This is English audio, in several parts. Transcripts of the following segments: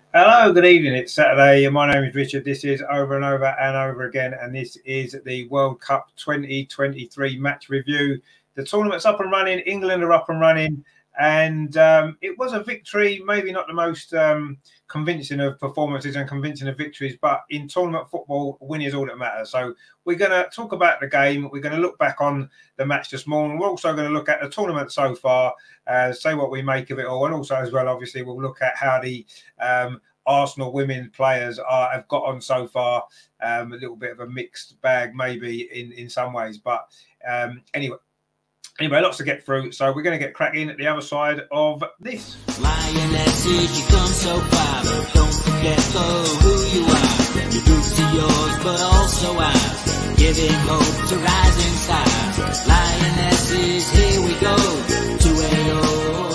Hello, good evening. It's Saturday. My name is Richard. This is Over and Over and Over Again, and this is the World Cup 2023 match review. The tournament's up and running. England are up and running, and it was a victory. Maybe not the most convincing of performances and convincing of victories, but in tournament football, win is all that matters. So we're going to talk about the game. We're going to look back on the match this morning. We're also going to look at the tournament so far, say what we make of it all, and also as well, obviously, we'll look at how the Arsenal women players have got on so far. A little bit of a mixed bag, maybe in some ways, but anyway, lots to get through. So we're going to get cracking at the other side of this. Lionesses, you come so far, but don't forget who you are. Your boots are yours, but also ours. Giving hope to rising stars. Lionesses, here we go. 2-0.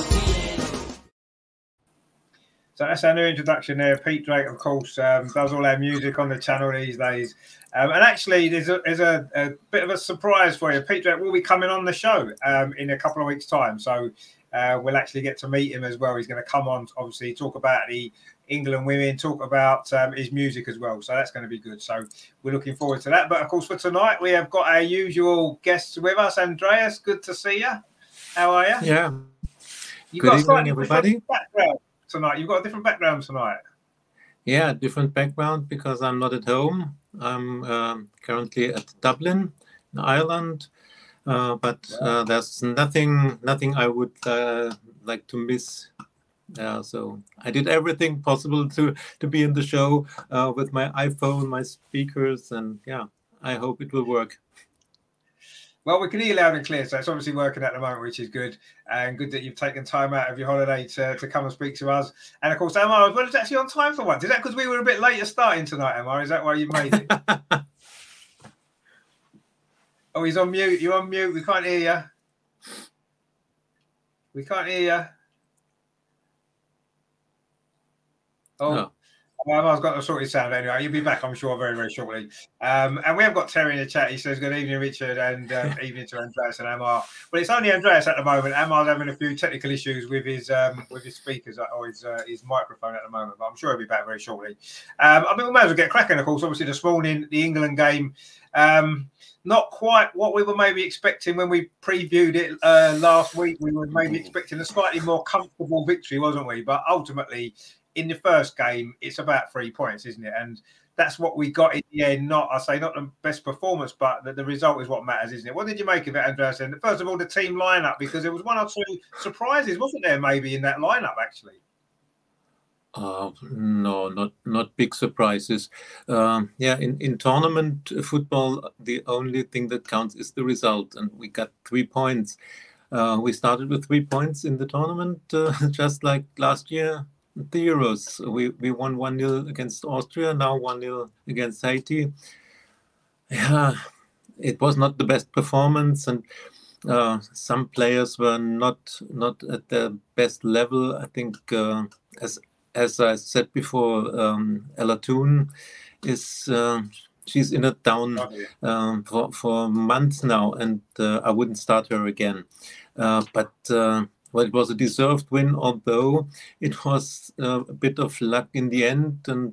So that's our new introduction there. Pete Drake, of course, does all our music on the channel these days. And actually, there's a bit of a surprise for you. Pete Drake will be coming on the show in a couple of weeks' time. So we'll actually get to meet him as well. He's going to come on, obviously, talk about the England women, talk about his music as well. So that's going to be good. So we're looking forward to that. But, of course, for tonight, we have got our usual guests with us. Andreas, good to see you. How are you? Yeah. Good evening, everybody. Tonight, you've got a different background tonight. Yeah, different background because I'm not at home. I'm currently at Dublin, in Ireland, but there's nothing I would like to miss. So I did everything possible to be in the show with my iPhone, my speakers, and yeah, I hope it will work. Well, we can hear you loud and clear, so it's obviously working at the moment, which is good. And good that you've taken time out of your holiday to come and speak to us. And, of course, Amar as well is actually on time for once. Is that because we were a bit later starting tonight, Amar? Is that why you made it? Oh, he's on mute. You're on mute. We can't hear you. We can't hear you. Oh. I've got to sort his sound anyway. You'll be back, I'm sure, very, very shortly. And we have got Terry in the chat. He says, good evening, Richard, and evening to Andreas and Amar. Well, it's only Andreas at the moment. Amar's having a few technical issues with his speakers or his microphone at the moment, but I'm sure he'll be back very shortly. I mean, we may as well get cracking, of course. Obviously, this morning, the England game, not quite what we were maybe expecting when we previewed it last week. We were maybe expecting a slightly more comfortable victory, wasn't we? But ultimately, in the first game, it's about 3 points, isn't it? And that's what we got in the end. Not the best performance, but the result is what matters, isn't it? What did you make of it, Andreas? And first of all, the team lineup, because there was one or two surprises, wasn't there? Maybe in that lineup, actually. No, not big surprises. In tournament football, the only thing that counts is the result, and we got 3 points. We started with 3 points in the tournament, just like last year. The Euros, we won 1-0 against Austria, now 1-0 against Haiti. Yeah, it was not the best performance, and some players were not at their best level. I think, as I said before, Ella Toone is she's in a down for months now, and I wouldn't start her again. Well, it was a deserved win, although it was a bit of luck in the end. And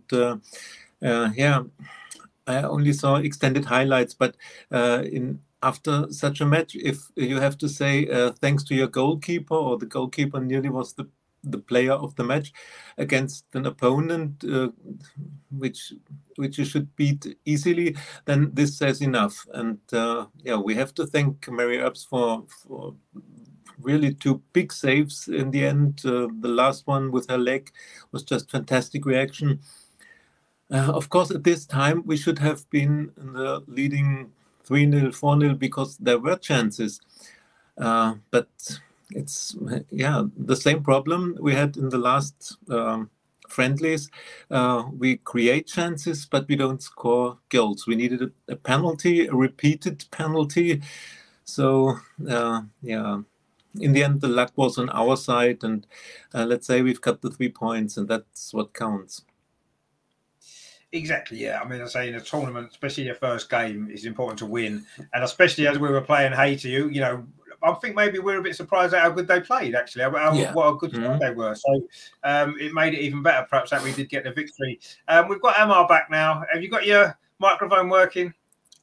I only saw extended highlights. But after such a match, if you have to say thanks to your goalkeeper, or the goalkeeper nearly was the player of the match against an opponent which you should beat easily, then this says enough. And we have to thank Mary Earps for really 2 big saves in the end. The last one with her leg was just fantastic reaction. Of course, at this time, we should have been in the leading 3-0, 4-0, because there were chances. But it's, the same problem we had in the last friendlies. We create chances, but we don't score goals. We needed a penalty, a repeated penalty. So, in the end, the luck was on our side, and let's say we've got the 3 points, and that's what counts. Exactly, yeah. I mean, I say in a tournament, especially your first game, it's important to win, and especially as we were playing Haiti, I think maybe we're a bit surprised at how good they played, actually, what a good side they were. So it made it even better, perhaps, that we did get the victory. We've got Amar back now. Have you got your microphone working?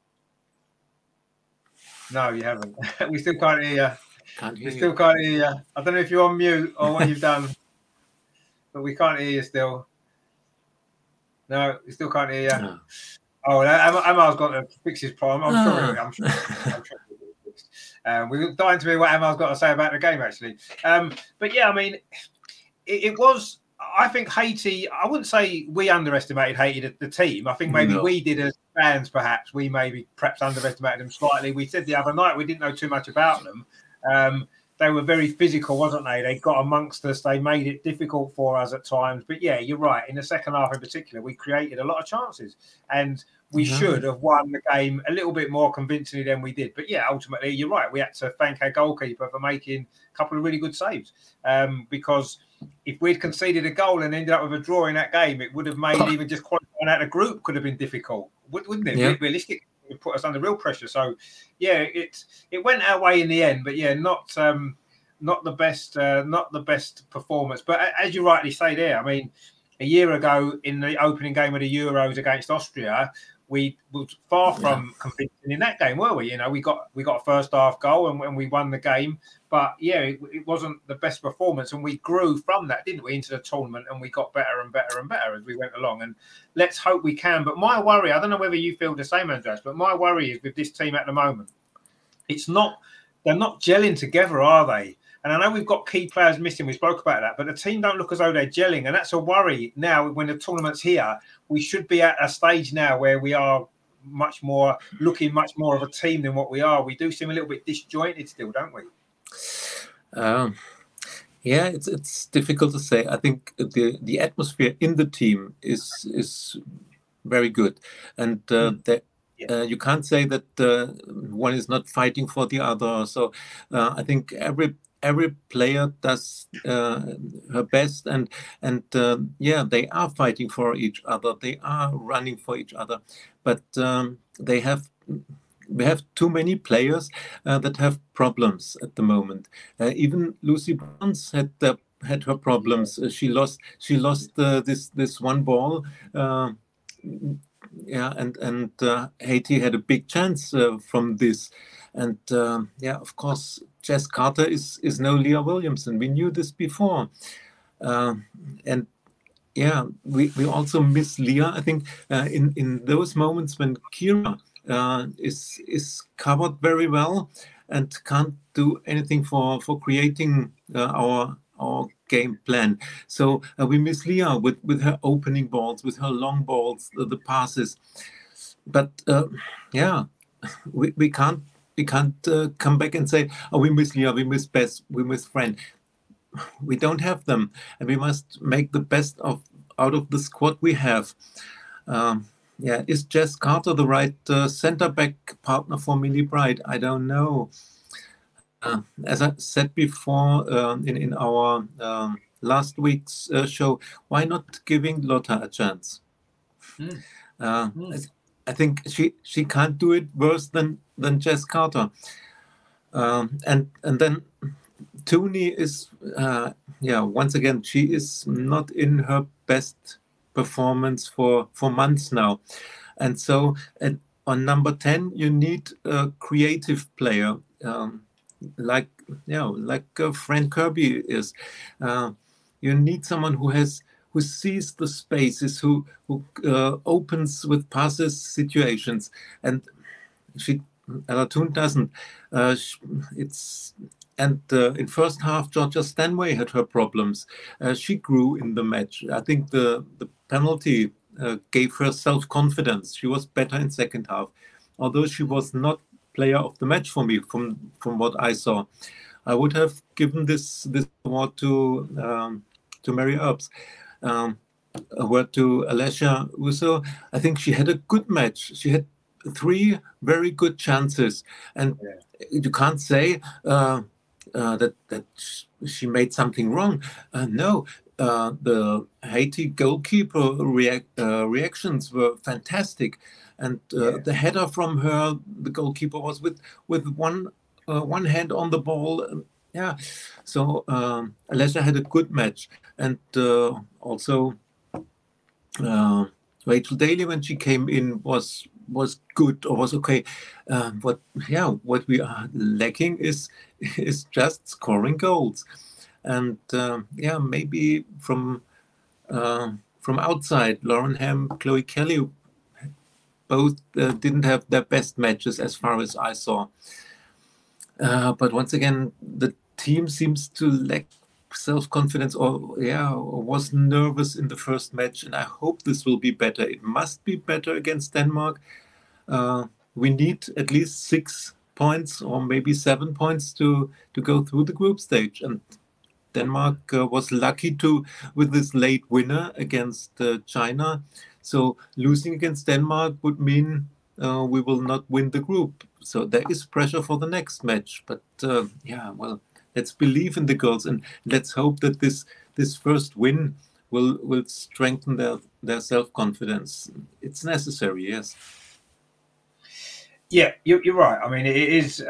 No, you haven't. We still can't hear you. We still can't hear you. I don't know if you're on mute or what you've done, but we can't hear you still. No, we still can't hear you. No. Oh, Amar's got to fix his problem. I'm sure. We're dying to hear what Amar's got to say about the game, actually. But yeah, I mean, it was. I think Haiti. I wouldn't say we underestimated Haiti, the team. I think maybe we did as fans. Perhaps we perhaps underestimated them slightly. We said the other night we didn't know too much about them. They were very physical, wasn't they? They got amongst us. They made it difficult for us at times. But yeah, you're right. In the second half in particular, we created a lot of chances. And we should have won the game a little bit more convincingly than we did. But yeah, ultimately, you're right. We had to thank our goalkeeper for making a couple of really good saves. Because if we'd conceded a goal and ended up with a draw in that game, it would have made even just qualifying out of group could have been difficult, wouldn't it? Yeah. Realistically, it would put us under real pressure. So yeah, it went our way in the end. But yeah, not the best performance. But as you rightly say there, I mean, a year ago in the opening game of the Euros against Austria, we was far from convincing in that game, were we? You know, we got a first half goal and we won the game. But yeah, it wasn't the best performance, and we grew from that, didn't we, into the tournament, and we got better and better and better as we went along. And let's hope we can. But my worry, I don't know whether you feel the same, Andreas, but my worry is with this team at the moment, they're not gelling together, are they? And I know we've got key players missing. We spoke about that, but the team don't look as though they're gelling, and that's a worry. Now, when the tournament's here, we should be at a stage now where we are looking much more of a team than what we are. We do seem a little bit disjointed still, don't we? Yeah, it's difficult to say. I think the atmosphere in the team is very good, and you can't say that one is not fighting for the other. So I think every player does her best, and they are fighting for each other. They are running for each other, but we have too many players that have problems at the moment. Even Lucy Bronze had her problems. She lost this one ball. And Haiti had a big chance from this. And of course, Jess Carter is no Leah Williamson. We knew this before. And yeah, we also miss Leah. I think in those moments when Kira is covered very well and can't do anything for creating our game plan. So we miss Leah with her opening balls, with her long balls, the passes. But we can't come back and say, oh, we miss Leah, we miss Bess, we miss Fran. We don't have them, and we must make the best out of the squad we have. Is Jess Carter the right centre-back partner for Millie Bright? I don't know. As I said before in our last week's show, why not giving Lotta a chance? I think she can't do it worse than Jess Carter. And then Tooney is, once again, she is not in her best performance for months now. And so on number 10, you need a creative player like Fran Kirby is. You need someone who sees the spaces, who opens with passes situations, and Ella Toon doesn't. In first half, Georgia Stanway had her problems. She grew in the match. I think the penalty gave her self-confidence. She was better in second half, although she was not player of the match for me from what I saw. I would have given this award to Mary Earps. A word to Alessia Russo. I think she had a good match. She had 3 very good chances, and you can't say that she made something wrong. No, the Haiti goalkeeper reactions were fantastic, and the header from her, the goalkeeper, was with one one hand on the ball. Yeah, so Alessia had a good match, and also Rachel Daly, when she came in, was good or was okay. What we are lacking is just scoring goals, and maybe from outside, Lauren Ham, Chloe Kelly, both didn't have their best matches as far as I saw. But once again, the team seems to lack self-confidence or was nervous in the first match, and I hope this will be better. It must be better against Denmark. We need at least 6 points or maybe 7 points to go through the group stage, and Denmark was lucky with this late winner against China. So losing against Denmark would mean we will not win the group. So there is pressure for the next match. But let's believe in the girls, and let's hope that this first win will strengthen their self-confidence. It's necessary, yes. Yeah, you're right. I mean, it is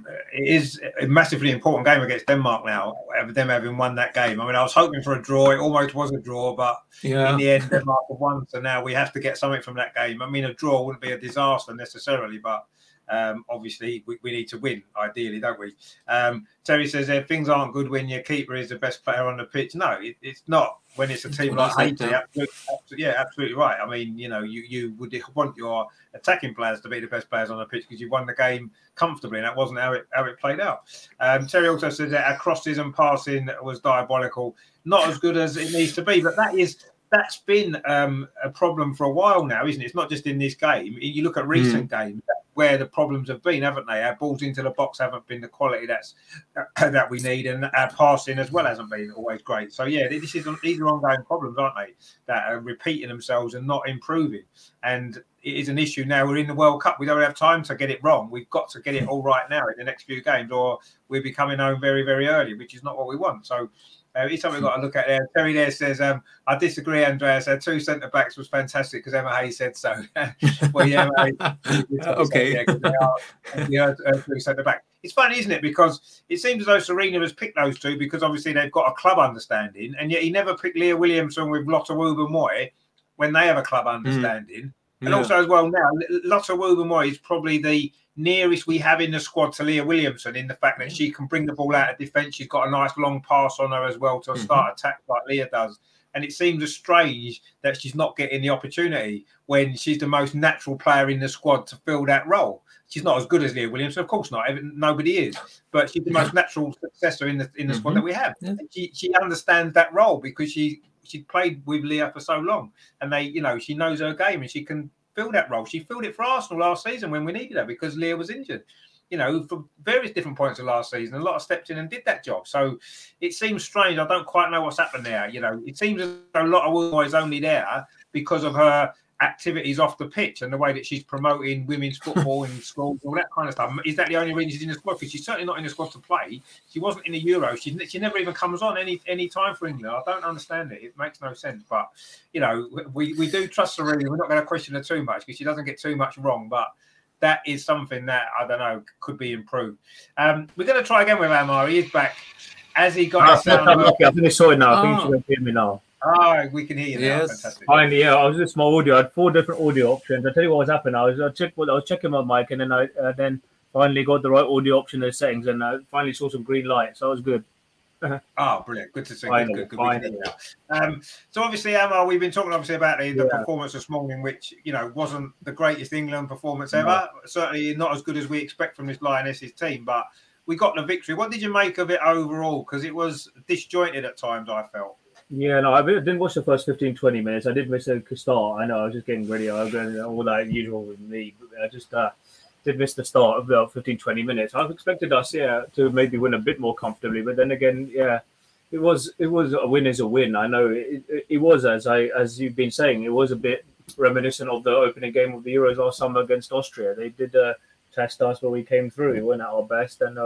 a massively important game against Denmark now, them having won that game. I mean, I was hoping for a draw. It almost was a draw, but in the end, Denmark have won. So now we have to get something from that game. I mean, a draw wouldn't be a disaster necessarily, but obviously we need to win, ideally, don't we? Terry says things aren't good when your keeper is the best player on the pitch. No, it's not. When it's a team like Haiti, absolutely right. I mean, you would want your attacking players to be the best players on the pitch because you won the game comfortably, and that wasn't how it played out. Terry also says that our crosses and passing was diabolical, not as good as it needs to be, but that's been a problem for a while now, isn't it? It's not just in this game. You look at recent games where the problems have been, haven't they? Our balls into the box haven't been the quality that we need, and our passing as well hasn't been always great. So these are ongoing problems, aren't they? That are repeating themselves and not improving. And it is an issue now. We're in the World Cup. We don't have time to get it wrong. We've got to get it all right now in the next few games, or we're becoming home very, very early, which is not what we want. So it's something we've got to look at there. Terry there says, I disagree, Andreas. Our 2 centre-backs was fantastic because Emma Hayes said so. Well, yeah, okay. They are 2 centre-back. It's funny, isn't it? Because it seems as though Serena has picked those two because obviously they've got a club understanding, and yet he never picked Leah Williamson with Lotte Wubben-Moy when they have a club understanding. And also as well now, Lotte Wubben-Moy is probably the nearest we have in the squad to Leah Williamson in the fact that she can bring the ball out of defence. She's got a nice long pass on her as well to start attack like Leah does. And it seems strange that she's not getting the opportunity when she's the most natural player in the squad to fill that role. She's not as good as Leah Williamson, of course not. Nobody is, but she's the most natural successor in the squad that we have. And she understands that role because she played with Leah for so long, and she knows her game and she can fill that role. She filled it for Arsenal last season when we needed her because Leah was injured. For various different points of last season, a lot of stepped in and did that job. So it seems strange. I don't quite know what's happened there. It seems as though a lot of Wubben-Moy is only there because of her activities off the pitch and the way that she's promoting women's football in schools, all that kind of stuff. Is that the only reason she's in the squad? Because she's certainly not in the squad to play. She wasn't in the Euro. She never even comes on any time for England. I don't understand it. It makes no sense. But, we do trust Serena. We're not going to question her too much because she doesn't get too much wrong. But that is something that, I don't know, could be improved. We're going to try again with Amar. He is back. Has he got his sound? I think it's sorted now. I think you should hear me now. Oh, we can hear you now. Yes. Fantastic. Finally, I was just my audio. I had 4 different audio options. I tell you what was happening. I was checking my mic, and then I finally got the right audio option in the settings, and I finally saw some green light. So it was good. Oh, brilliant! Good to see. Finally, Good. So obviously, Amar, we've been talking obviously about the performance this morning, which wasn't the greatest England performance ever. Certainly not as good as we expect from this Lionesses team, but we got the victory. What did you make of it overall? Because it was disjointed at times, I felt. Yeah, no, I didn't watch the first 15, 20 minutes. I did miss a start. I know, I was just getting ready. I was going all that usual with me. But I just did miss the start of about 15, 20 minutes. I've expected us, to maybe win a bit more comfortably. But then again, it was a win is a win. I know it was, as you've been saying, it was a bit reminiscent of the opening game of the Euros last summer against Austria. They did test us, but we came through. We went at our best. And,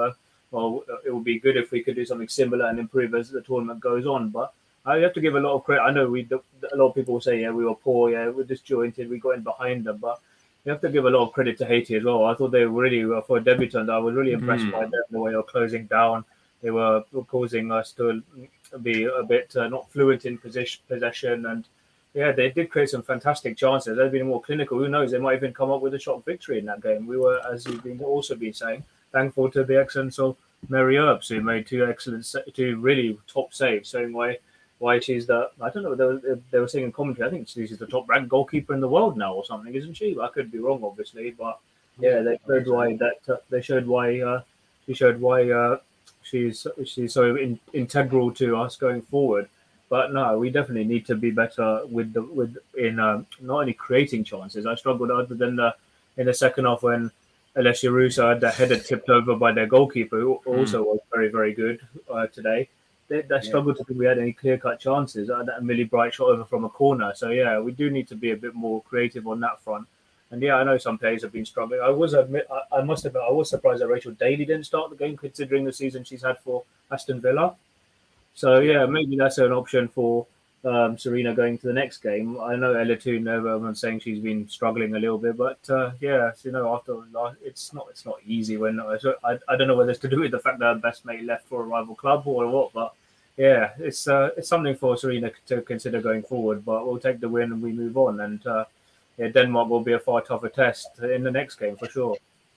it would be good if we could do something similar and improve as the tournament goes on. But I have to give a lot of credit. I know a lot of people will say, we were poor, we're disjointed, we got in behind them. But you have to give a lot of credit to Haiti as well. I thought they were really, for a debutant, I was really impressed by them, the way they were closing down. They were causing us to be a bit not fluent in possession. And yeah, they did create some fantastic chances. They've been more clinical. Who knows? They might even come up with a shot victory in that game. We were, as you've also been saying, thankful to the excellence of Mary Earps, who made two really top saves, showing why she's the, I don't know, they were saying in commentary, I think she's the top ranked goalkeeper in the world now or something, isn't she? I could be wrong, obviously, but yeah, they showed why she's so integral to us going forward. But no, we definitely need to be better in not only creating chances. I struggled other than in the second half when Alessia Russo had the header tipped over by their goalkeeper, who also was very, very good today. They struggled to think we had any clear-cut chances. That Millie Bright shot over from a corner. So, yeah, we do need to be a bit more creative on that front. And, yeah, I know some players have been struggling. I was surprised that Rachel Daly didn't start the game, considering the season she's had for Aston Villa. So, yeah, maybe that's an option for Sarina going to the next game. I know Ella Toon, everyone's saying she's been struggling a little bit, but after it's not easy when I don't know whether it's to do with the fact that her best mate left for a rival club or what, but yeah, it's something for Sarina to consider going forward. But we'll take the win and we move on, and Denmark will be a far tougher test in the next game for sure.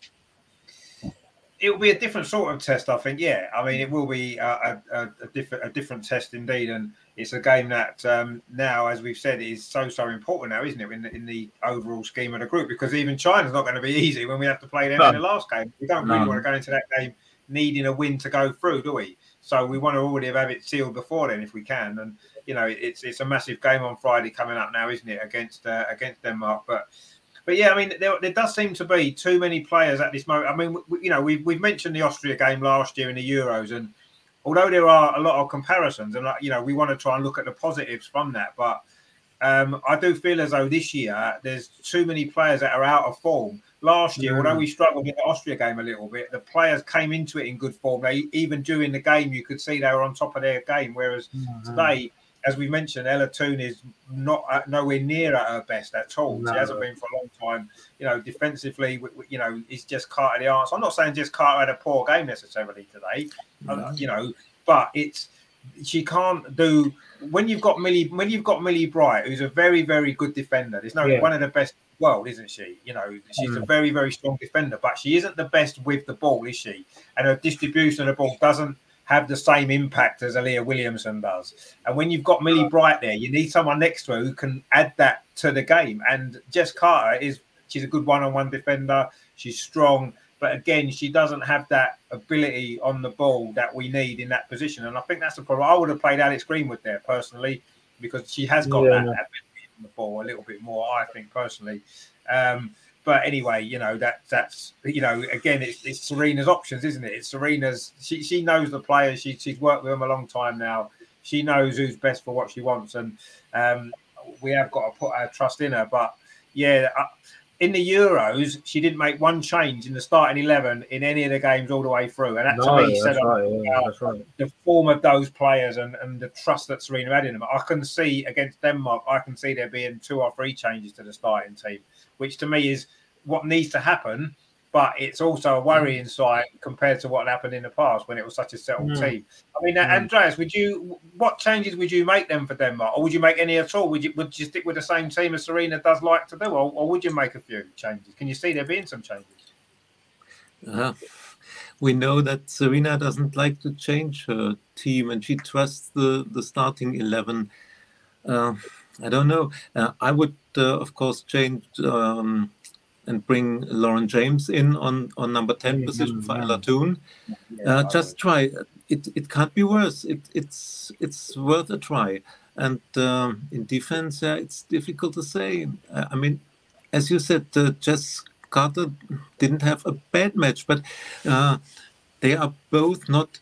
It will be a different sort of test, I think. Yeah, I mean, it will be a different test indeed, and it's a game that now, as we've said, is so important now, isn't it, in the overall scheme of the group? Because even China's not going to be easy when we have to play them in the last game. We don't really want to go into that game needing a win to go through, do we? So we want to already have it sealed before then, if we can. And it's a massive game on Friday coming up now, isn't it, against Denmark? But yeah, I mean, there does seem to be too many players at this moment. I mean, we've mentioned the Austria game last year in the Euros, and although there are a lot of comparisons, and we want to try and look at the positives from that, but I do feel as though this year there's too many players that are out of form. Last year, although we struggled in the Austria game a little bit, the players came into it in good form. Even during the game, you could see they were on top of their game. Whereas today, as we mentioned, Ella Toon is nowhere near at her best at all. No. She hasn't been for a long time. Defensively, it's just Carter the answer. I'm not saying just Carter had a poor game necessarily today, but she can't do when you've got Millie Bright, who's a very, very good defender. There's one of the best in the world, isn't she? She's a very, very strong defender, but she isn't the best with the ball, is she? And her distribution of the ball doesn't have the same impact as Aaliyah Williamson does. And when you've got Millie Bright there, you need someone next to her who can add that to the game. And Jess Carter she's a good one-on-one defender. She's strong. But again, she doesn't have that ability on the ball that we need in that position. And I think that's the problem. I would have played Alex Greenwood there personally, because she has got that ability on the ball a little bit more, I think, personally. But anyway, that's again, it's Sarina's options, isn't it? It's Sarina's. She knows the players. She's worked with them a long time now. She knows who's best for what she wants, and we have got to put our trust in her. But yeah, in the Euros, she didn't make one change in the starting 11 in any of the games all the way through, and that to me said the form of those players and the trust that Sarina had in them. I can see against Denmark, there being 2 or 3 changes to the starting team, which to me is what needs to happen, but it's also a worrying sign compared to what happened in the past when it was such a settled team. I mean, Andreas, what changes would you make then for Denmark, or would you make any at all? Would you stick with the same team as Sarina does like to do, or would you make a few changes? Can you see there being some changes? We know that Sarina doesn't like to change her team, and she trusts the starting 11. I don't know. I would, of course, change and bring Lauren James in on number 10 position for Ella Toon. Just try. It can't be worse. It's worth a try. And in defense, it's difficult to say. I mean, as you said, Jess Carter didn't have a bad match, but they are both not.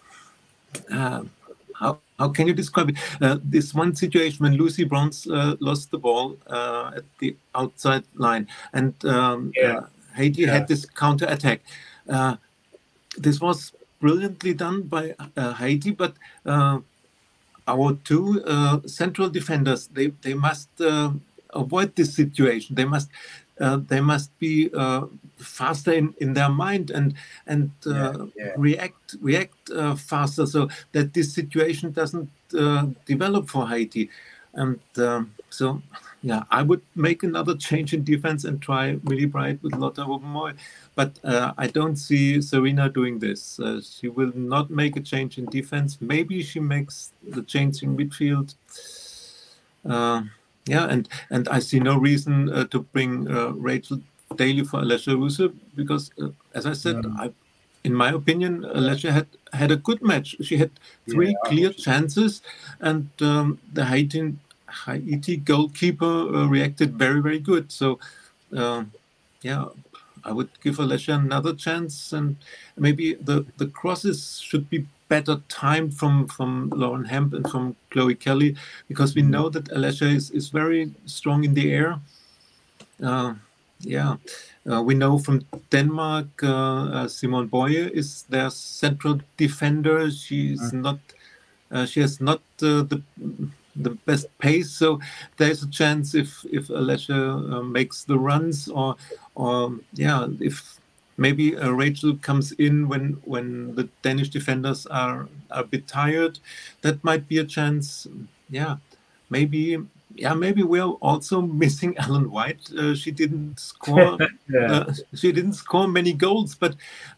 How can you describe it? This one situation when Lucy Bronze lost the ball at the outside line, and Haiti had this counter attack. This was brilliantly done by Haiti, but our 2 central defenders, they must avoid this situation. They must they must be faster in their mind and react faster, so that this situation doesn't develop for Haiti. And so, yeah, I would make another change in defense and try Millie Bright with Lotta Rubenmoy. But I don't see Serena doing this. She will not make a change in defense. Maybe she makes the change in midfield. And I see no reason to bring Rachel Daly for Alessia Russo because, as I said, in my opinion, Alessia had a good match. She had 3 clear chances, and the Haiti goalkeeper reacted very, very good. So, I would give Alessia another chance, and maybe the crosses should be better timed from Lauren Hemp and from Chloe Kelly, because we know that Alessia is very strong in the air. We know from Denmark, Simone Boye is their central defender. She's not. She has not the best pace, so there's a chance if Alessia makes the runs, or if maybe Rachel comes in when the Danish defenders are a bit tired, that might be a chance. Maybe we're also missing Ellen White. She didn't score. She didn't score many goals, but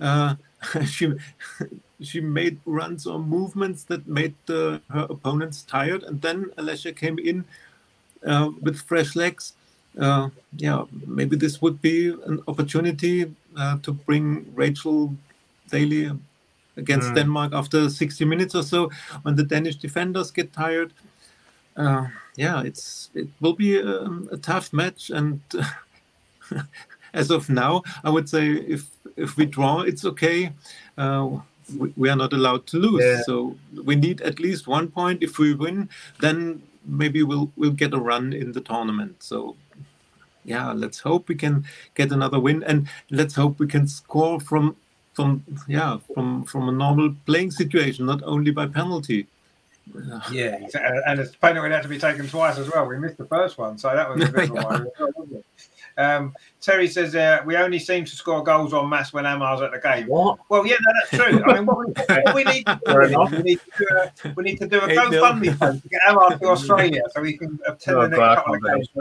she made runs or movements that made her opponents tired. And then Alessia came in with fresh legs. Maybe this would be an opportunity to bring Rachel Daly against Denmark after 60 minutes or so, when the Danish defenders get tired. It will be a tough match, and as of now, I would say if we draw, it's okay. We are not allowed to lose, so we need at least 1 point. If we win, then maybe we'll get a run in the tournament. So, let's hope we can get another win, and let's hope we can score from a normal playing situation, not only by penalty. And it's penalty would have to be taken twice as well. We missed the first one, so that was a bit of a worry, wasn't it? Terry says we only seem to score goals en masse when Amar's at the game. What? Well, that's true. I mean, what we need to do, we need to do a GoFundMe fund to get Amar to Australia, so we can obtain the next couple of games.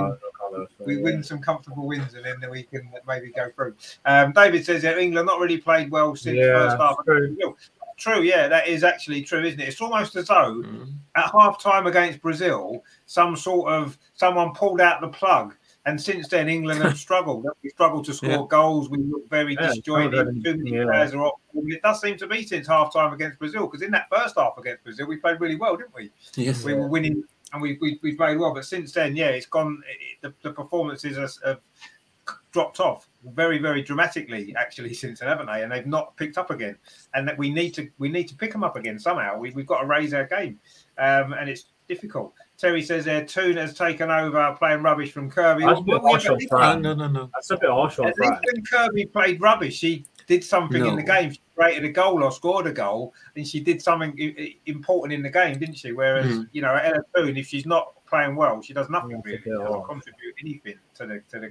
We win some comfortable wins, and then we can maybe go through. David says England not really played well since first half. True, that is actually true, isn't it? It's almost as though at half time against Brazil, someone pulled out the plug. And since then, England have struggled. We struggled to score goals. We look very disjointed. Too many players are off. It does seem to be since half time against Brazil, because in that first half against Brazil, we played really well, didn't we? Yes. We were winning, and we played well. But since then, it's gone. The performances have dropped off very, very dramatically, actually, since then, haven't they? And they've not picked up again. And that we need to pick them up again somehow. We've got to raise our game, and it's difficult. Terry says Toon has taken over playing rubbish from Kirby. That's a bit harsh on Fran. No. That's a bit harsh on Fran. When Kirby played rubbish, she did something in the game. She created a goal or scored a goal, and she did something important in the game, didn't she? Whereas, Ella Toon, if she's not playing well, she does nothing really. She doesn't contribute anything to the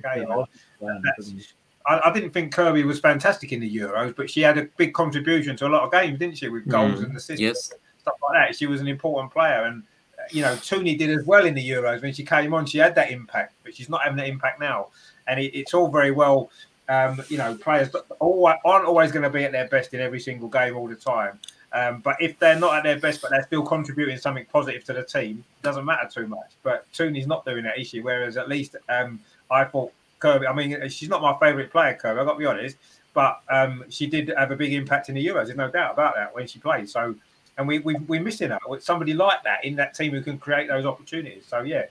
game. I didn't think Kirby was fantastic in the Euros, but she had a big contribution to a lot of games, didn't she, with goals and assists, stuff like that. She was an important player, and Tooney did as well in the Euros. When she came on, she had that impact, but she's not having that impact now. And it's all very well, players aren't always going to be at their best in every single game all the time. But if they're not at their best, but they're still contributing something positive to the team, it doesn't matter too much. But Tooney's not doing that, is she? Whereas at least I thought Kirby, I mean, she's not my favourite player, Kirby, I've got to be honest. But she did have a big impact in the Euros. There's no doubt about that when she played. So, and we're missing her with somebody like that in that team who can create those opportunities. So it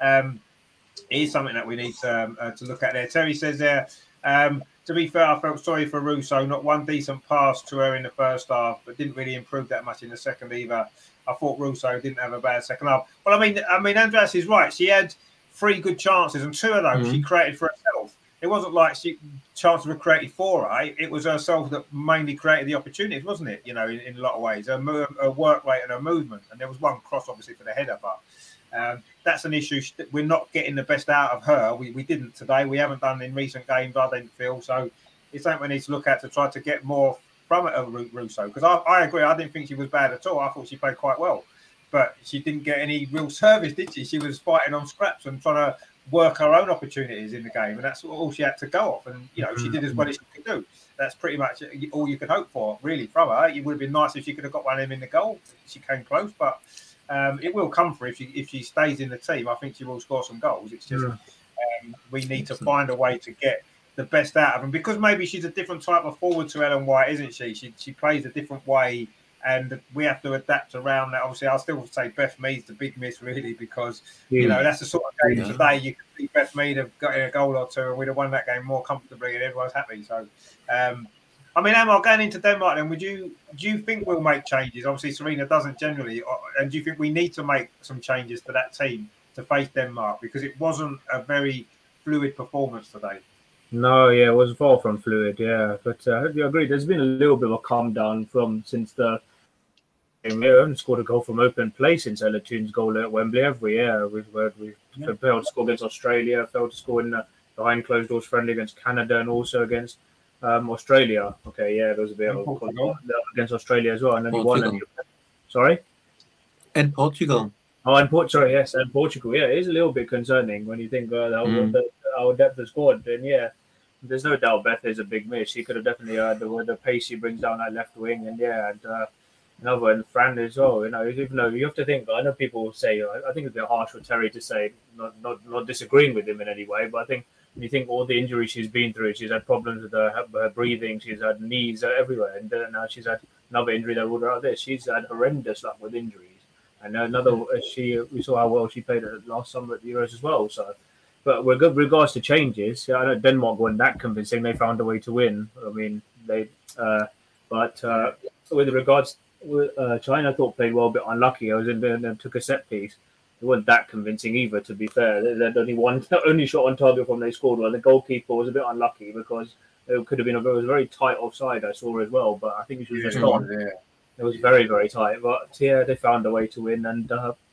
is something that we need to look at there. Terry says there, to be fair, I felt sorry for Russo. Not one decent pass to her in the first half, but didn't really improve that much in the second either. I thought Russo didn't have a bad second half. Well, I mean, Andreas is right. She had 3 good chances, and 2 of those she created for herself. It wasn't like chances were created for her. It was herself that mainly created the opportunities, wasn't it? In a lot of ways, her work rate and her movement. And there was one cross, obviously, for the header, but That's an issue. We're not getting the best out of her. We didn't today. We haven't done in recent games, I don't feel. So it's something we need to look at to try to get more from Russo. Because I agree. I didn't think she was bad at all. I thought she played quite well. But she didn't get any real service, did she? She was fighting on scraps and trying to work her own opportunities in the game. And that's all she had to go off. And, she did as well as she could do. That's pretty much all you could hope for, really, from her. It would have been nice if she could have got one of them in the goal. She came close, but it will come for if she stays in the team. I think she will score some goals. It's just we need to find a way to get the best out of them, because maybe she's a different type of forward to Ellen White, isn't she? She plays a different way, and we have to adapt around that. Obviously, I'll still say Beth Mead's the big miss, really, because that's the sort of game today you could see Beth Mead have got in a goal or two, and we'd have won that game more comfortably, and everyone's happy. So, Emma, going into Denmark, then do you think we'll make changes? Obviously, Serena doesn't generally, and do you think we need to make some changes to that team to face Denmark, because it wasn't a very fluid performance today? No, yeah, it was far from fluid, yeah. But I agree. There's been a little bit of a calm down since the game. We haven't scored a goal from open play since Ella Toon's goal at Wembley every year. We've failed to score against Australia, failed to score in the behind closed doors friendly against Canada, and also against Australia. Okay, yeah, there was a bit of against Australia as well, and then we won. Sorry, and Portugal. Oh, and Portugal, yes, and Portugal. Yeah, it is a little bit concerning when you think our depth of squad. Then there's no doubt Beth is a big miss. She could have definitely the pace she brings down that left wing, and another one, Fran as well. Even though you have to think, I know people say, I think it's a bit harsh for Terry to say, not disagreeing with him in any way, but I think when you think all the injuries she's been through, she's had problems with her breathing, she's had knees everywhere, and now she's had another injury that ruled her out. She's had horrendous luck with injuries. And we saw how well she played last summer at the Euros as well. So, but with regards to changes, I know Denmark weren't that convincing. They found a way to win. I mean, with regards China, I thought played well, a bit unlucky. I was in there and took a set piece. It wasn't that convincing either, to be fair. They had only shot on target from they scored one. The goalkeeper was a bit unlucky because it could have been it was a very tight offside. I saw as well, but I think she was just on. Yeah. It was very, very tight, but they found a way to win. And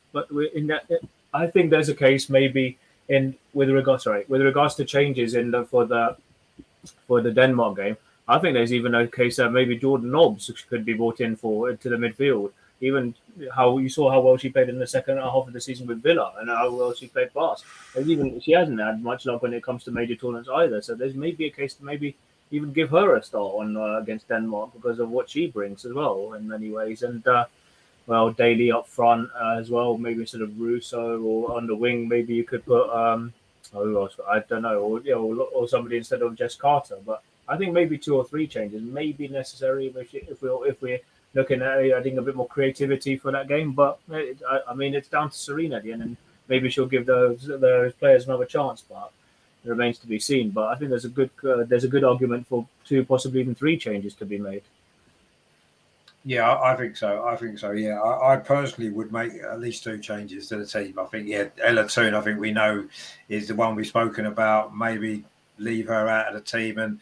I think there's a case maybe with regards to changes for the Denmark game. I think there's even a case that maybe Jordan Nobbs could be brought in to the midfield. Even how you saw how well she played in the second half of the season with Villa, and how well she played past. And she hasn't had much luck when it comes to major tournaments either. So there's maybe a case to maybe even give her a start on against Denmark because of what she brings as well in many ways. And Daly up front as well, maybe instead of Russo, or on the wing, maybe you could put who else? I don't know, or somebody instead of Jess Carter. But I think maybe 2 or 3 changes may be necessary if we're looking at adding a bit more creativity for that game. But it's down to Serena at the end, and maybe she'll give those players another chance. But it remains to be seen, but I think there's a good argument for 2, possibly even 3 changes to be made. Yeah, I think so. Yeah, I personally would make at least 2 changes to the team. I think Ella Toon, I think we know is the one we've spoken about. Maybe leave her out of the team, and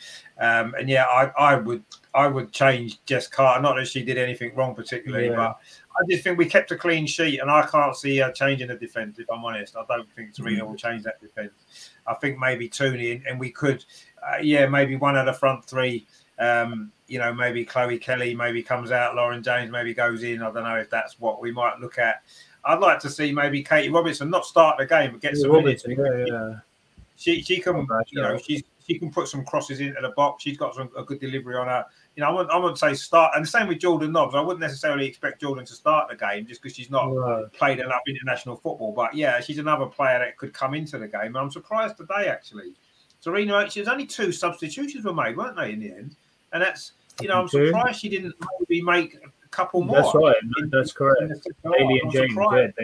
I would change Jess Carter. Not that she did anything wrong particularly, but I just think we kept a clean sheet, and I can't see her changing the defence. If I'm honest, I don't think Serena will change that defence. I think maybe Tooney, and we could, maybe one of the front 3. Maybe Chloe Kelly maybe comes out, Lauren James maybe goes in. I don't know if that's what we might look at. I'd like to see maybe Katie Robinson not start the game, but get some minutes. She can, she can put some crosses into the box. She's got a good delivery on her. I wouldn't say start. And the same with Jordan Nobbs. I wouldn't necessarily expect Jordan to start the game just because she's not played enough international football. But she's another player that could come into the game. And I'm surprised today, actually. Serena, there's only 2 substitutions were made, weren't they, in the end? And that's, I'm surprised she didn't maybe make a couple more. That's right. That's correct. Daly and James.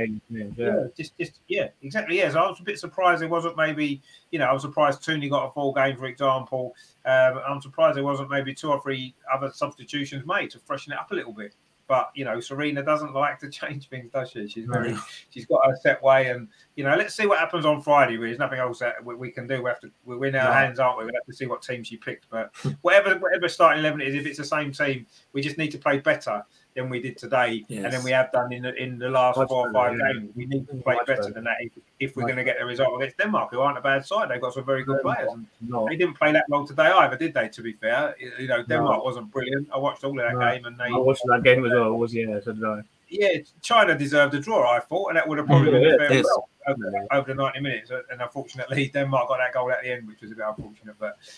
Exactly. Yeah, so I was a bit surprised there wasn't maybe, I was surprised Tooney got a full game, for example. I'm surprised there wasn't maybe 2 or 3 other substitutions made to freshen it up a little bit. But, Serena doesn't like to change things, does she? She's got her set way. And, let's see what happens on Friday. There's nothing else that we can do. We're in our hands, aren't we? We'll have to see what team she picked. But whatever starting 11 is, if it's the same team, we just need to play better. than we did today, Yes. and then we have done in the last Much 4 or 5 better, yeah. games. We need to play Much better better. than that if we're Much going to get the result against Denmark, who aren't a bad side. They've got some very good players, and No. they didn't play that well today either, did they? To be fair, you know, Denmark wasn't brilliant. I watched all of that game, and I watched that game as well. It was, yeah, so did I. yeah, China deserved a draw, I thought, and that would have probably been a fair yes. result over the 90 minutes. And unfortunately, Denmark got that goal at the end, which was a bit unfortunate.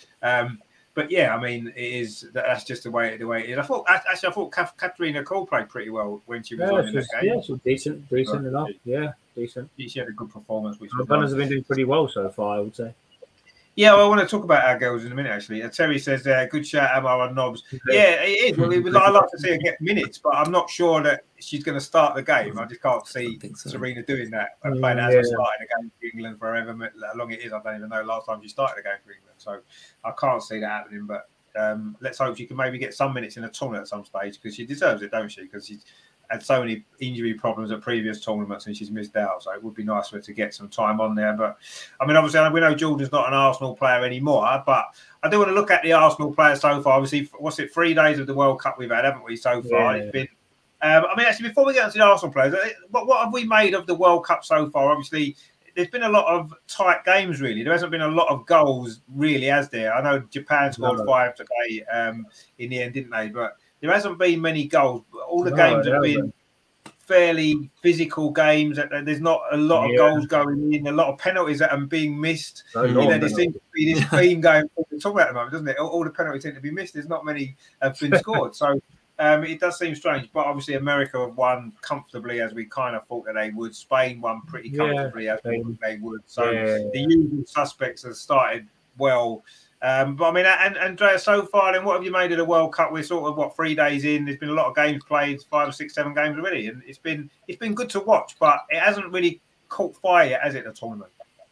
But yeah, I mean, that's just the way it is. I thought Katarina Cole played pretty well when she was on in that game. Yeah, she was decent enough. Yeah, decent. She had a good performance, which The was Gunners nice. have been doing pretty well so far, I would say. Yeah, well, I want to talk about our girls in a minute, actually. Terry says, good shout, Amar and Knobs. Yeah, it is. Well, I'd like to see her get minutes, but I'm not sure that she's going to start the game. I just can't see Serena doing that and playing as a starting a game for England for however long it is. I don't even know last time she started a game for England. So I can't see that happening, but let's hope she can maybe get some minutes in a tournament at some stage, because she deserves it, don't she? Because she's had so many injury problems at previous tournaments and she's missed out, so it would be nice for her to get some time on there. But I mean, obviously we know Jordan's not an Arsenal player anymore, but I do want to look at the Arsenal players so far. Obviously, 3 days of the World Cup we've had, haven't we, so far? Yeah. It's been I mean, actually, before we get into the Arsenal players, what have we made of the World Cup so far? Obviously, there's been a lot of tight games, really. There hasn't been a lot of goals, really, has there? I know Japan scored 5 today in the end, didn't they? But there hasn't been many goals. All the games have been fairly physical games. There's not a lot of goals going in, a lot of penalties that are being missed. There seems to be this theme going on at the moment, doesn't it? All the penalties seem to be missed. There's not many have been scored. So it does seem strange. But obviously America have won comfortably, as we kind of thought that they would. Spain won pretty comfortably, as we thought they would. So the usual suspects have started well. But I mean, Andrea, so far, then what have you made of the World Cup? We're sort of 3 days in. There's been a lot of games played, 5 or 6, 7 games already, and it's been good to watch. But it hasn't really caught fire yet, has it? The tournament.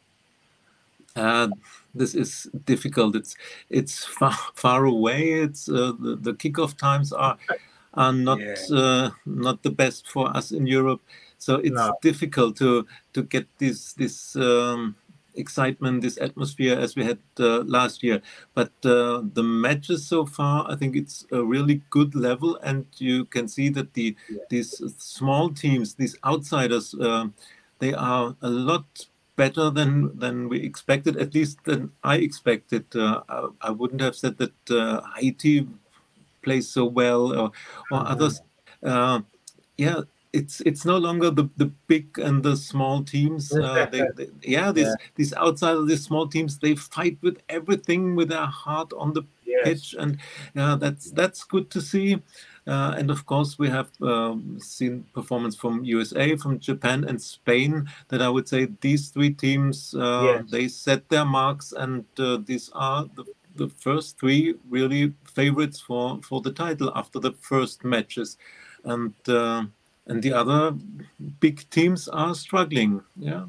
This is difficult. It's far away. It's the kickoff times are not not the best for us in Europe. So it's difficult to get this excitement, this atmosphere as we had last year. But the matches so far, I think it's a really good level, and you can see that these small teams, these outsiders, they are a lot better than we expected, at least than I expected. I wouldn't have said that Haiti plays so well or others. It's no longer the big and the small teams. These outsiders, these small teams, they fight with everything, with their heart on the pitch, and that's good to see. And of course, we have seen performance from USA, from Japan, and Spain. That I would say these 3 teams they set their marks, and these are the first 3 really favorites for the title after the first matches, and the other big teams are struggling. Yeah,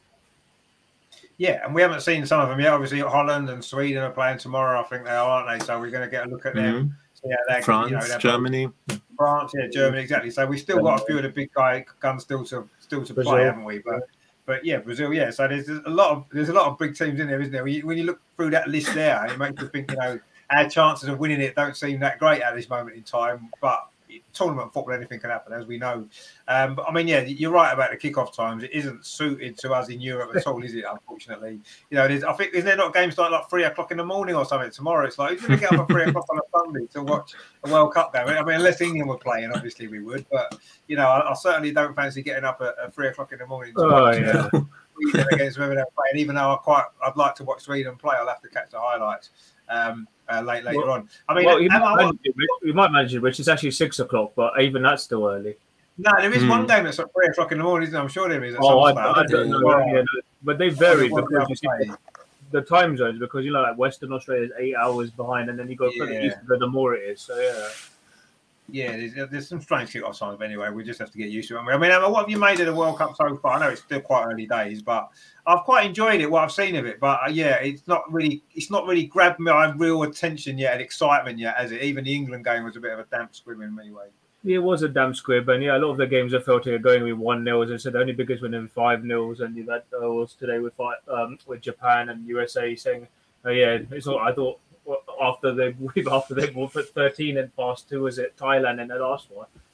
and we haven't seen some of them yet. Obviously, Holland and Sweden are playing tomorrow. I think they are, aren't they? So we're going to get a look at them. France, Germany. France, Germany, exactly. So we've still got a few of the big guns still to play, haven't we? But yeah, Brazil, So there's a lot of big teams in there, isn't there? When you look through that list there, it makes you think, our chances of winning it don't seem that great at this moment in time. But tournament football, anything can happen, as we know. But I mean, you're right about the kickoff times. It isn't suited to us in Europe at all, is it? Unfortunately, I think is there not games start like 3 o'clock in the morning or something tomorrow? It's like who's going to get up at 3 o'clock on a Sunday to watch a World Cup game? I mean, unless England were playing, obviously we would. But I certainly don't fancy getting up at 3 o'clock in the morning to watch Sweden against whoever they're playing. Even though I'd like to watch Sweden play, I'll have to catch the highlights. Later on. I mean, you might manage it, which is actually 6 o'clock, but even that's still early. No, there is one game that's at 3 o'clock in the morning, isn't there? I'm sure there is. I don't know. But they vary because you see the time zones, because like Western Australia is 8 hours behind, and then you go further east, the more it is. So there's some strange kickoff times, but anyway, we just have to get used to it. I mean, what have you made of the World Cup so far? I know it's still quite early days, but I've quite enjoyed it, what I've seen of it. But it's not really grabbed my real attention yet and excitement yet, has it? Even the England game was a bit of a damp squib in many ways. Yeah, it was a damp squib, and a lot of the games I felt are going with 1-0, as I said, the only biggest winning 5-0, and that was today with Japan and USA saying, it's all. I thought after they bought 13 and past 2, was it Thailand in the last one?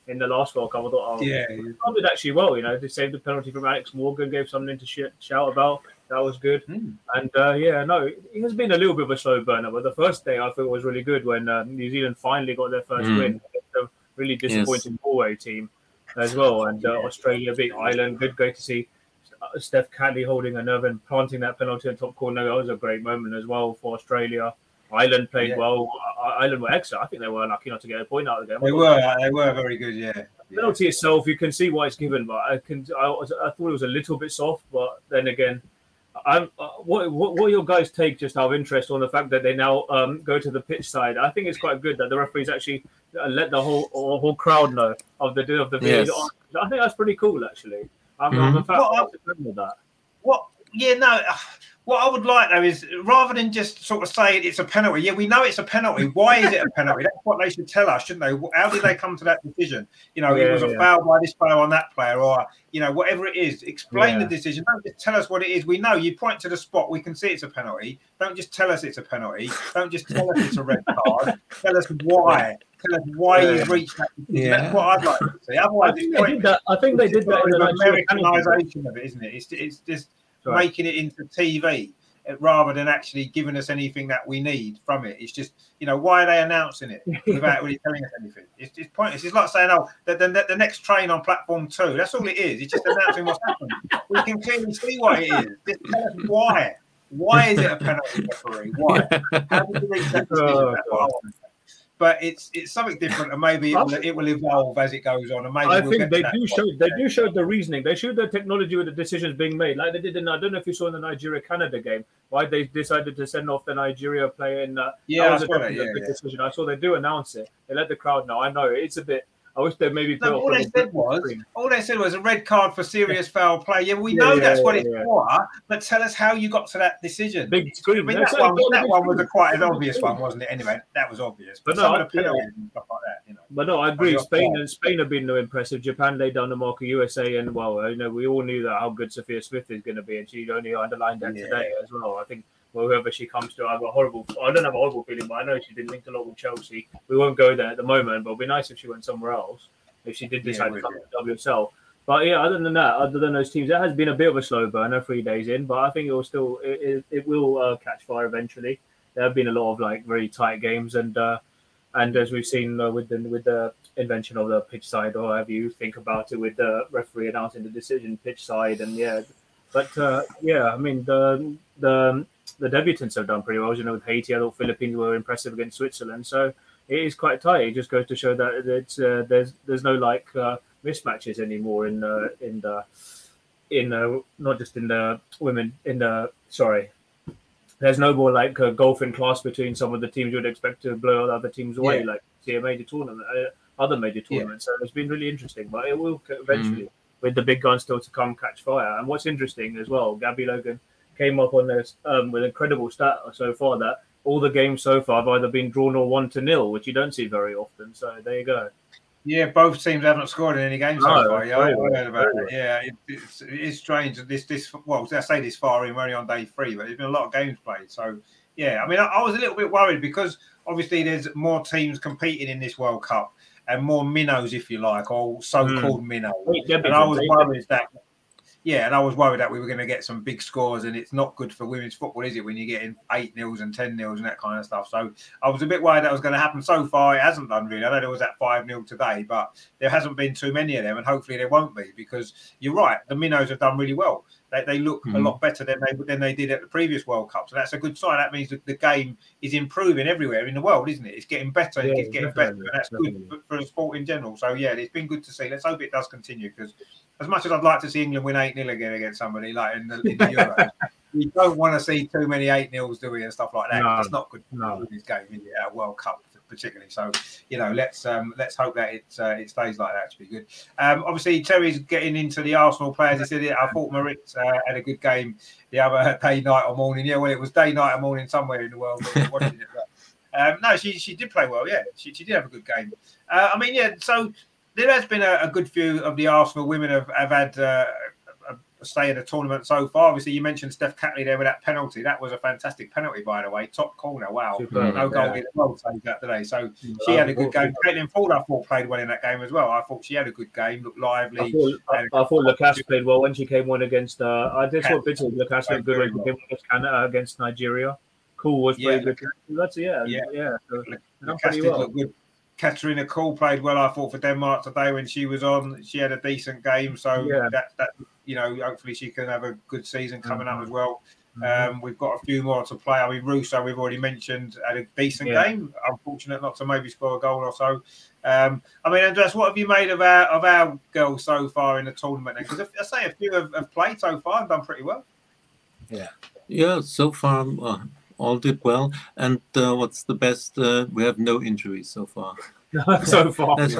in the last World Cup. I thought, Yeah. I did actually well. You know, they saved the penalty from Alex Morgan, gave something to shout about. That was good. And it has been a little bit of a slow burner, but the first day I thought was really good when New Zealand finally got their first win. A really disappointing Norway team as well, and Australia beat Ireland. Great to see Steph Cadley holding a nerve and planting that penalty on top corner. That was a great moment as well for Australia. Ireland played well. Ireland were excellent. I think they were lucky not to get a point out of the game. They were very good. Yeah. Penalty itself, you can see why it's given, but I thought it was a little bit soft. But then again, what your guys take just out of interest on the fact that they now go to the pitch side? I think it's quite good that the referees actually let the whole crowd know of the video. Yes. I think that's pretty cool, actually. I'm a fan of that. What I would like though is rather than just sort of say it's a penalty. Yeah, we know it's a penalty. Why is it a penalty? That's what they should tell us, shouldn't they? How did they come to that decision? You know, it was a foul by this player on that player, or you know, whatever it is. Explain the decision. Don't just tell us what it is. We know. You point to the spot. We can see it's a penalty. Don't just tell us it's a penalty. Don't just tell us it's a red card. Tell us why. Tell us why you've reached that decision. That's what I'd like to see. Otherwise, I think they did that in the Americanization of it, isn't it? It's just making it into TV rather than actually giving us anything that we need from it. It's just, you know, why are they announcing it without really telling us anything? It's pointless. It's like saying, the next train on platform 2. That's all it is. It's just announcing what's happened. We can clearly see what it is. Just tell us why. Why is it a penalty, referee? Why? How did you reach that decision? But it's something different, and maybe it will evolve as it goes on. And maybe I think they do show the reasoning. They showed the technology with the decisions being made, like they did in. I don't know if you saw in the Nigeria-Canada game, why they decided to send off the Nigeria player in. That was a big decision. I saw they do announce it. They let the crowd know. I know it's a bit. I wish they maybe. No, all they said was a red card for serious foul play. Yeah, we know that's what it's for. But tell us how you got to that decision. Big screen. I mean, that one was quite an obvious one, wasn't it? Anyway, that was obvious. But some of the penalties and stuff like that, you know. But no, I agree. Spain have been no impressive. Japan laid down the mark of USA, and well, you know, we all knew that how good Sophia Smith is going to be, and she only underlined that today as well. I think. Well, whoever she comes to, I don't have a horrible feeling, but I know she's been linked a lot with Chelsea. We won't go there at the moment, but it'd be nice if she went somewhere else, if she did decide to come to WSL. But yeah, other than those teams, it has been a bit of a slow burner 3 days in, but I think it will catch fire eventually. There have been a lot of like very tight games, and as we've seen with the invention of the pitch side, or however you think about it, with the referee announcing the decision pitch side, and I mean the debutants have done pretty well. You know, with Haiti, I thought Philippines were impressive against Switzerland. So it is quite tight. It just goes to show that it's there's no like mismatches anymore in not just in the women There's no more like golfing class between some of the teams you would expect to blow the other teams away, like see a major tournament, other major tournaments. So it's been really interesting, but it will eventually, with the big guns still to come, catch fire. And what's interesting as well, Gabby Logan came up on this with incredible stat so far that all the games so far have either been drawn or 1-0, which you don't see very often. So there you go. Yeah, both teams haven't scored in any games so far. Yeah, I heard about it. Yeah, it is strange that this. Well, I say this far in, we're only on day 3, but there's been a lot of games played. So yeah, I mean, I was a little bit worried because obviously there's more teams competing in this World Cup and more minnows, if you like, or so-called minnows. And I was worried that. Yeah, and I was worried that we were going to get some big scores, and it's not good for women's football, is it, when you're getting 8-0s and 10-0s and that kind of stuff. So I was a bit worried that was going to happen. So far, it hasn't done really. I know there was that 5-0 today, but there hasn't been too many of them, and hopefully there won't be, because you're right, the minnows have done really well. They look a lot better than they did at the previous World Cup. So that's a good sign. That means that the game is improving everywhere in the world, isn't it? It's getting better. Yeah, it's getting better. And that's good for the sport in general. So, yeah, it's been good to see. Let's hope it does continue, because as much as I'd like to see England win 8-0 again against somebody like in the Euros, we don't want to see too many 8-0s, do we, and stuff like that. No, it's not good for this game in the World Cup particularly. So, you know, let's hope that it stays like that. To be good. Obviously, Terry's getting into the Arsenal players. He said it. I thought Maritz had a good game the other day, night or morning. Yeah, well, it was day, night or morning somewhere in the world. Watching it. But, no, she did play well. Yeah, she did have a good game. So there has been a good few of the Arsenal women have had say in the tournament so far. Obviously, you mentioned Steph Catley there with that penalty. That was a fantastic penalty, by the way. Top corner. Wow. No goal in the world saved that today. So she had a good game. Caitlin Ford, I thought, played well in that game as well. I thought she had a good game, looked lively. I thought Lacasse played well when she came on against. I did what bits of Lacasse looked good when she came on against Canada, against Nigeria. Cool was pretty good. That's So, Lacasse did look good. Katarina Kuhl played well, I thought, for Denmark today when she was on. She had a decent game, so that hopefully she can have a good season coming up as well. We've got a few more to play. I mean, Russo, we've already mentioned, had a decent game. Unfortunate not to maybe score a goal or so. I mean, Andreas, what have you made of our girls so far in the tournament? Because I say a few have played so far and done pretty well. Yeah. So far, all did well. And what's the best? We have no injuries so far. So far, that's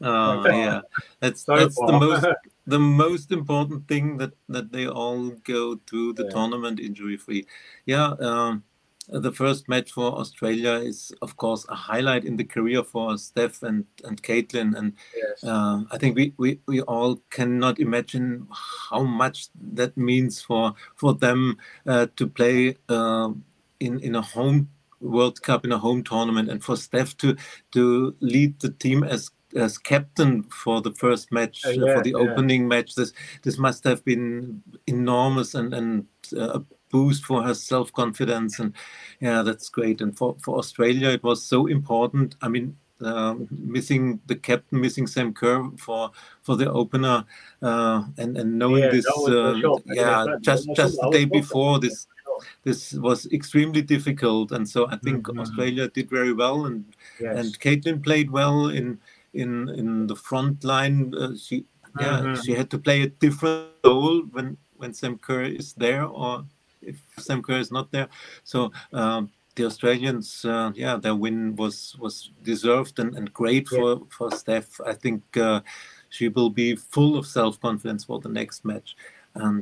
the most important thing, that they all go to the tournament injury free. The first match for Australia is, of course, a highlight in the career for Steph and Caitlin. And I think we all cannot imagine how much that means for them to play in a home World Cup, in a home tournament, and for Steph to lead the team as captain for the first match, for the opening match. This must have been enormous and a boost for her self-confidence. And that's great. And for Australia, it was so important. I mean, missing the captain, missing Sam Kerr for the opener, and knowing this, just the day before this was extremely difficult. And so I think Australia did very well, and Caitlin played well in the front line. She had to play a different role when Sam Kerr is there, or if Sam Kerr is not there. So the Australians, their win was deserved and great for Steph. I think she will be full of self-confidence for the next match. And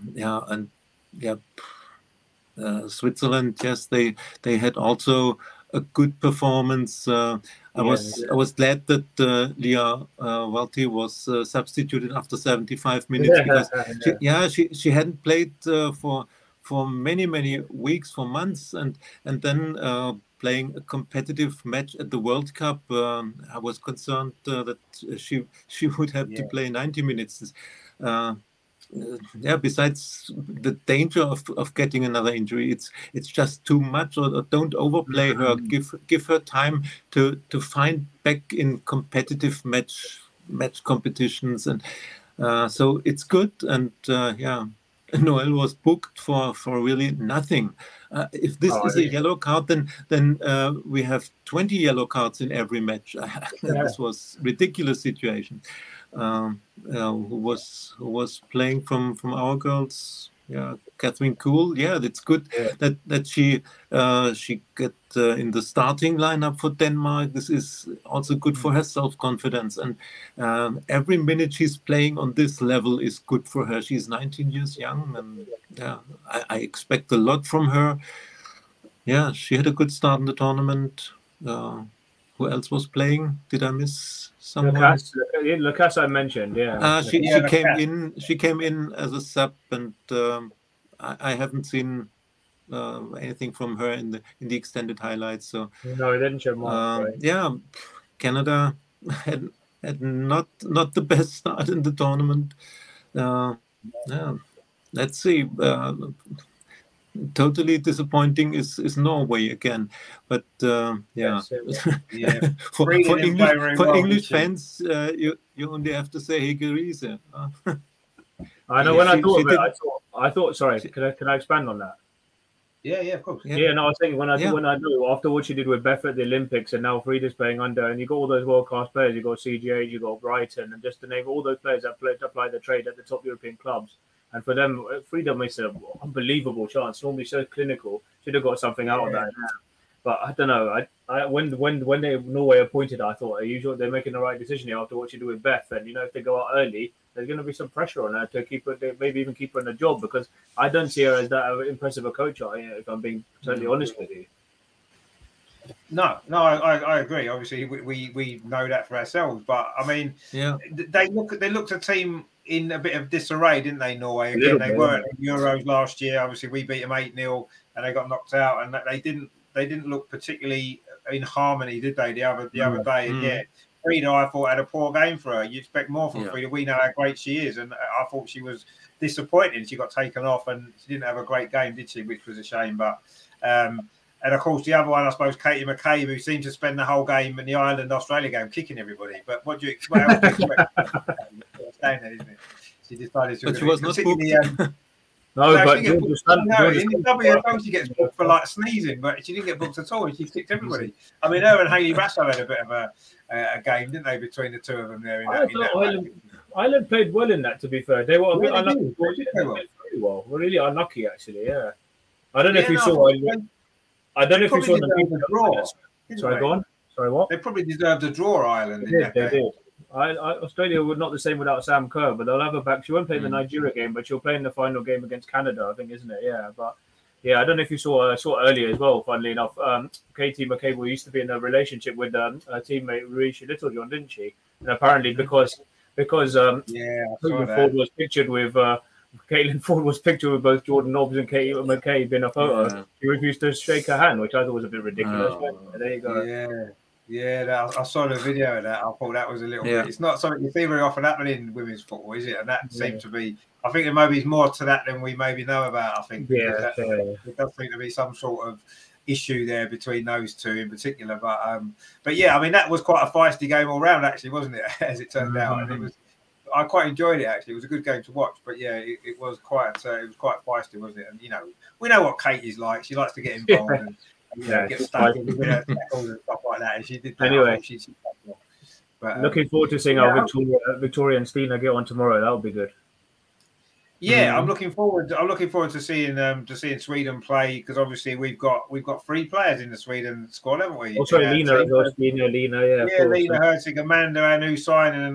Switzerland, yes, they had also a good performance. I was glad that Lia Walti was substituted after 75 minutes because she hadn't played for many weeks, for months, and then playing a competitive match at the World Cup. I was concerned that she would have to play 90 minutes. Besides the danger of getting another injury, it's just too much. Or don't overplay her. Give her time to find back in competitive match competitions, and so it's good. And Noelle was booked for really nothing. If this is a yellow card, then we have 20 yellow cards in every match. This was ridiculous situation. Who was playing from our girls? Catherine Kuhl. That's good that she get in the starting lineup for Denmark. This is also good for her self-confidence, and every minute she's playing on this level is good for her. She's 19 years young, and I expect a lot from her. She had a good start in the tournament. Who else was playing? Did I miss someone? Lacasse I mentioned. She came in as a sub, and I haven't seen anything from her in the extended highlights. So no, it didn't show much. Canada had not the best start in the tournament. Let's see. Totally disappointing is Norway again, but for English fans, you only have to say Hege Riise. I know. When I thought of it, I thought. Sorry, can I expand on that? Yeah, of course. Yeah, no, I was thinking when I knew after what she did with Beth at the Olympics, and now Frida's playing under, and you got all those world class players. You got CGH, you got Brighton, and just to name all those players that apply the trade at the top European clubs. And for them, Frida missed an unbelievable chance. Normally so clinical, should have got something out of that. But I don't know. When Norway appointed, I thought, are you sure they're making the right decision here after what she did with Beth? And if they go out early, there's going to be some pressure on her to keep her, maybe even keep her in a job, because I don't see her as that impressive a coach. If I'm being totally honest with you. No, I agree. Obviously, we know that for ourselves. But I mean, they looked a team in a bit of disarray, didn't they, Norway? Again, they were at the Euros last year. Obviously, we beat them 8-0 and they got knocked out, and they didn't look particularly in harmony, did they, the other day? And yeah, Frida, I thought, had a poor game for her. You expect more from Frida. We know how great she is, and I thought she was disappointing. She got taken off and she didn't have a great game, did she? Which was a shame. But and of course the other one, I suppose, Katie McCabe, who seemed to spend the whole game in the Ireland-Australia game kicking everybody. But what do you expect? Isn't it? She decided to. But she was not booked. No, but in the WFL she gets booked for like sneezing, but she didn't get booked at all, and she kicked everybody. I mean, her and Hayley Rasso had a bit of a game, didn't they, between the two of them there? Ireland played well in that, to be fair. They were a bit unlucky. Well, really unlucky, actually, yeah. I don't know if you saw Ireland. I don't know if you saw the draw. Sorry, go on. Sorry, what? They probably deserved a draw, Ireland. They did. Australia would not the same without Sam Kerr, but they'll have her back. She won't play in the Nigeria game, but she'll play in the final game against Canada, I think, isn't it? Yeah, but yeah, I don't know if you saw earlier as well. Funnily enough, Katie McCabe used to be in a relationship with her teammate Risha Littlejohn, didn't she? And apparently, because Caitlin Ford was pictured with both Jordan Nobbs and Katie McCabe in a photo. She refused to shake her hand, which I thought was a bit ridiculous. There you go. Yeah, I saw the video of that. I thought that was a little bit. It's not something you see very often happening in women's football, is it? And that seems to be. I think there maybe is more to that than we maybe know about. I think there does seem to be some sort of issue there between those two in particular. But yeah, I mean that was quite a feisty game all round, actually, wasn't it? As it turned out, and it was. I quite enjoyed it actually. It was a good game to watch. But yeah, it was quite feisty, wasn't it? And we know what Kate is like. She likes to get involved and get stuck in tackles and stuff like that. And she did that. Anyway, but, looking forward to seeing how Victoria and Stina get on tomorrow. That would be good. Yeah, I'm looking forward to seeing Sweden play, because obviously we've got 3 players in the Sweden squad, haven't we? Oh, sorry, Lena, yeah. Lena Herzig, Amanda, and Usain, and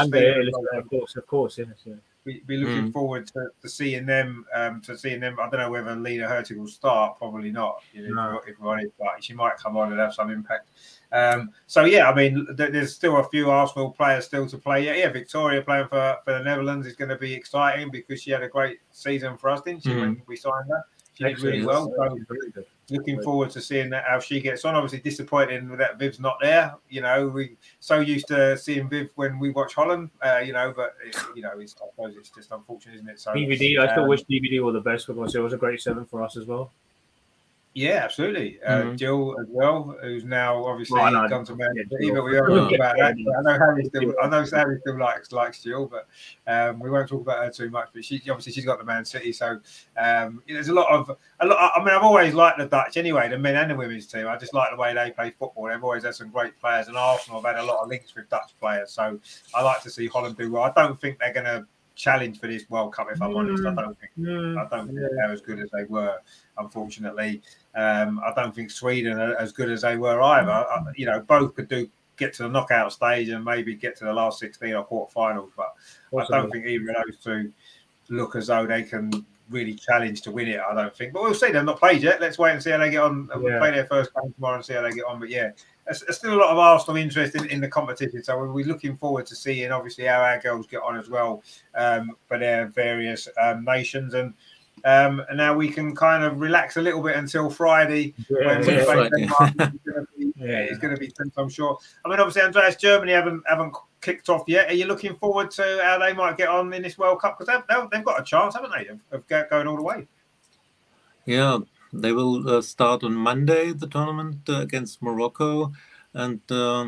of course, yes. Be looking forward to seeing them. I don't know whether Lena Herzig will start. Probably not. If we're honest, but she might come on and have some impact. So yeah, I mean, there's still a few Arsenal players still to play. Yeah, Victoria playing for the Netherlands is going to be exciting, because she had a great season for us, didn't she? When we signed her, she did really well. So looking forward to seeing how she gets on. Obviously disappointing that Viv's not there. We so used to seeing Viv when we watch Holland. But I suppose it's just unfortunate, isn't it? So DVD, I still wish DVD all the best, because it was a great 7 for us as well. Yeah, absolutely. Jill as well, who's now obviously gone to Man City, but we won't talk about that. I know Harry still likes Jill, but we won't talk about her too much. But she's got the Man City, so there's a lot. I mean, I've always liked the Dutch anyway, the men and the women's team. I just like the way they play football. They've always had some great players, and Arsenal have had a lot of links with Dutch players. So I like to see Holland do well. I don't think they're going to challenge for this World Cup, if I'm honest. I don't think they're as good as they were, unfortunately. I don't think Sweden are as good as they were either. Both could get to the knockout stage and maybe get to the last 16 or quarterfinals, but I don't think either of those two look as though they can really challenge to win it. I don't think, but we'll see. They've not played yet. Let's wait and see how they get on. We'll play their first game tomorrow and see how they get on. But yeah, there's still a lot of Arsenal interest in the competition, so we'll be looking forward to seeing obviously how our girls get on as well for their various nations. And now we can kind of relax a little bit until Friday when we play Denmark. It's going to be tense, I'm sure. I mean, obviously, Andreas, Germany haven't kicked off yet. Are you looking forward to how they might get on in this World Cup? Because they've got a chance, haven't they, of going all the way? Yeah, they will start on Monday, the tournament against Morocco. And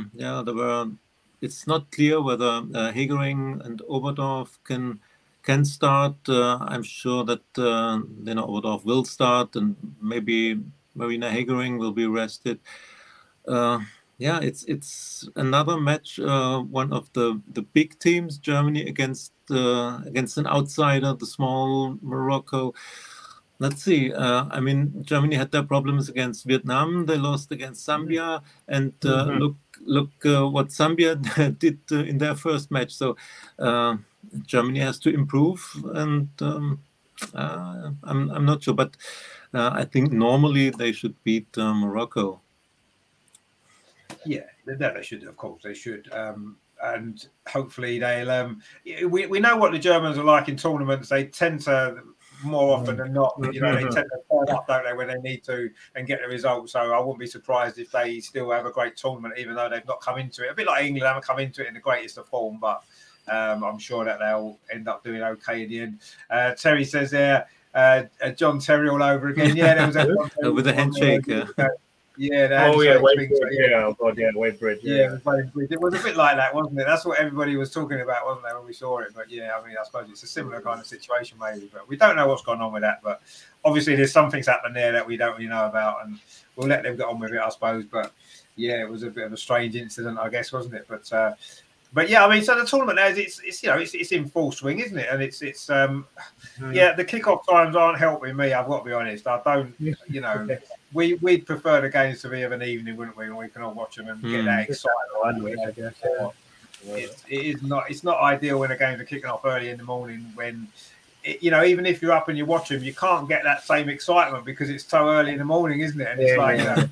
it's not clear whether Hegering and Oberdorf can start. I'm sure that Lena Oberdorf will start, and maybe Marina Hegering will be rested. It's another match. One of the big teams, Germany against an outsider, the small Morocco. Let's see. I mean, Germany had their problems against Vietnam. They lost against Zambia, and look what Zambia did in their first match. So Germany has to improve, and I'm not sure, but I think normally they should beat Morocco. Yeah, they should. Of course, they should. and hopefully they'll. We know what the Germans are like in tournaments. They tend to, more often than not, you know, they tend to turn up, don't they, when they need to and get the result. So I wouldn't be surprised if they still have a great tournament, even though they've not come into it. A bit like England haven't come into it in the greatest of form, but I'm sure that they'll end up doing okay in the end. Terry says there, John Terry all over again. Yeah, there was a with a handshake. Yeah, Wadebridge. Oh God, yeah, Wadebridge. Yeah, it was a bit like that, wasn't it? That's what everybody was talking about, wasn't it, when we saw it? But yeah, I mean, I suppose it's a similar kind of situation, maybe. But we don't know what's gone on with that. But obviously, there's something's happened there that we don't really know about, and we'll let them get on with it, I suppose. But yeah, it was a bit of a strange incident, I guess, wasn't it? But yeah, I mean, so the tournament now it's in full swing, isn't it? And it's yeah, the kickoff times aren't helping me. I've got to be honest. I don't, you know, we'd prefer the games to be of an evening, wouldn't we? And we can all watch them and get that excited. I guess. It's not ideal when the games are kicking off early in the morning when. You know, even if you're up and you watch them, you can't get that same excitement because it's so early in the morning, isn't it? And it's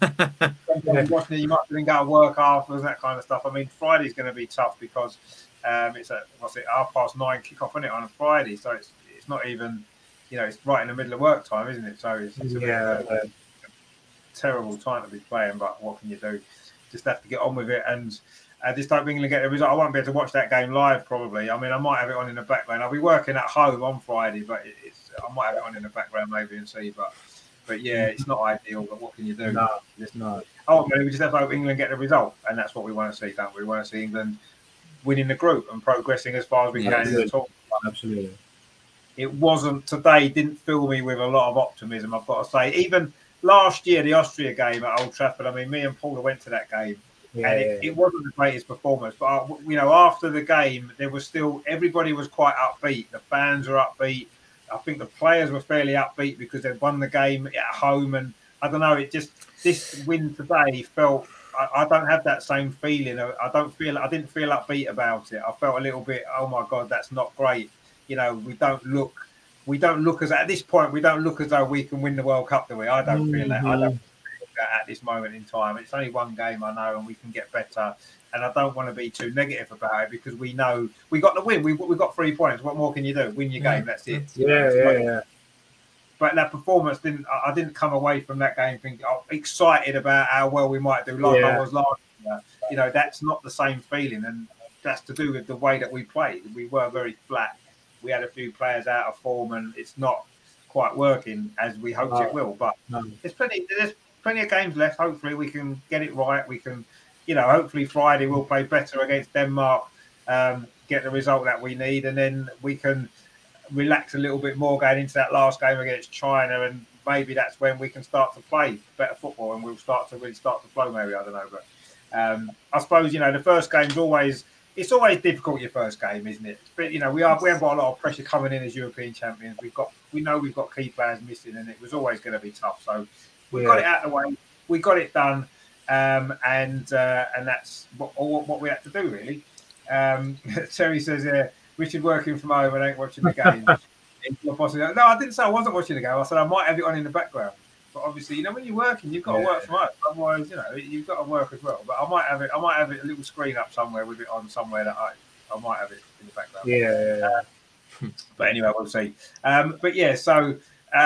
you're watching it, you might then go to work afterwards, that kind of stuff. I mean, Friday's going to be tough because it's at 9:30 kick-off, isn't it, on a Friday? So it's not even, you know, it's right in the middle of work time, isn't it? So it's a terrible time to be playing, but what can you do? Just have to get on with it and. Just hope England get the result. I won't be able to watch that game live, probably. I mean, I might have it on in the background. I'll be working at home on Friday, but I might have it on in the background maybe and see. But yeah, it's not ideal. But what can you do? No. Ultimately, we just have to hope England get the result, and that's what we want to see, don't we? We want to see England winning the group and progressing as far as we can in the tournament. Absolutely. It wasn't today. Didn't fill me with a lot of optimism, I've got to say. Even last year, the Austria game at Old Trafford. I mean, me and Paula went to that game. It wasn't the greatest performance, but you know, after the game, there was still everybody was quite upbeat. The fans were upbeat. I think the players were fairly upbeat because they'd won the game at home, and I don't know. It just this win today felt. I don't have that same feeling. I didn't feel upbeat about it. I felt a little bit. Oh my God, that's not great. You know, we don't look as at this point. We don't look as though we can win the World Cup, do we? I don't feel that. I don't. At this moment in time, it's only one game, I know, and we can get better. And I don't want to be too negative about it because we know we got the win. We got 3 points. What more can you do? Win your game. That's it. Yeah. But that performance I didn't come away from that game thinking excited about how well we might do, like I was last year. You know, that's not the same feeling, and that's to do with the way that we played. We were very flat. We had a few players out of form, and it's not quite working as we hoped it will. But there's plenty of games left. Hopefully we can get it right. We can, you know, hopefully Friday we'll play better against Denmark, get the result that we need, and then we can relax a little bit more going into that last game against China, and maybe that's when we can start to play better football and we'll start to flow, maybe. I don't know, but I suppose, you know, the first game's always difficult, your first game, isn't it? But, you know, we have got a lot of pressure coming in as European champions. We know we've got key players missing, and it was always going to be tough. So we got it out of the way. We got it done, and that's what we had to do, really. Terry says, Richard working from home and ain't watching the game. No, I didn't say I wasn't watching the game. I said I might have it on in the background. But obviously, you know, when you're working, you've got to work from home. Otherwise, you know, you've got to work as well. But I might have it a little screen up somewhere with it on somewhere that I might have it in the background. Yeah. But anyway, we'll see. But yeah, so.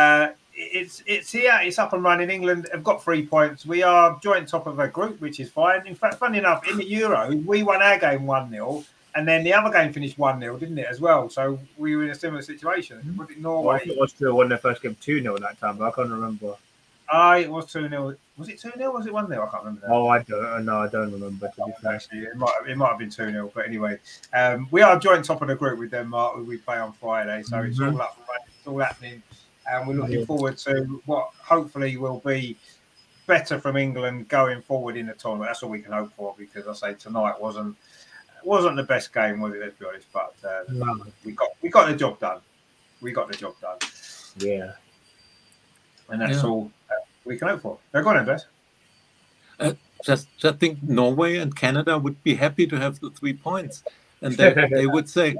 It's here. It's up and running. England have got 3 points. We are joint top of a group, which is fine. In fact, funny enough, in the Euro, we won our game 1-0, and then the other game finished 1-0, didn't it, as well? So we were in a similar situation. Was it Norway? Well, I think Austria won their first game 2-0 that time, but I can't remember. It was 2-0. Was it 2-0? Was it 1-0? I can't remember that. Oh, I don't remember, to be fair. Actually, it might have been 2-0, but anyway. We are joint top of the group with Denmark, who we play on Friday, so it's all up and running. It's all happening. And we're looking forward to what hopefully will be better from England going forward in the tournament. That's all we can hope for, because I say tonight wasn't the best game, was it? Let's be honest, but we got the job done. We got the job done. Yeah, and that's all we can hope for. They're going to best. Just think Norway and Canada would be happy to have the 3 points. And they would say,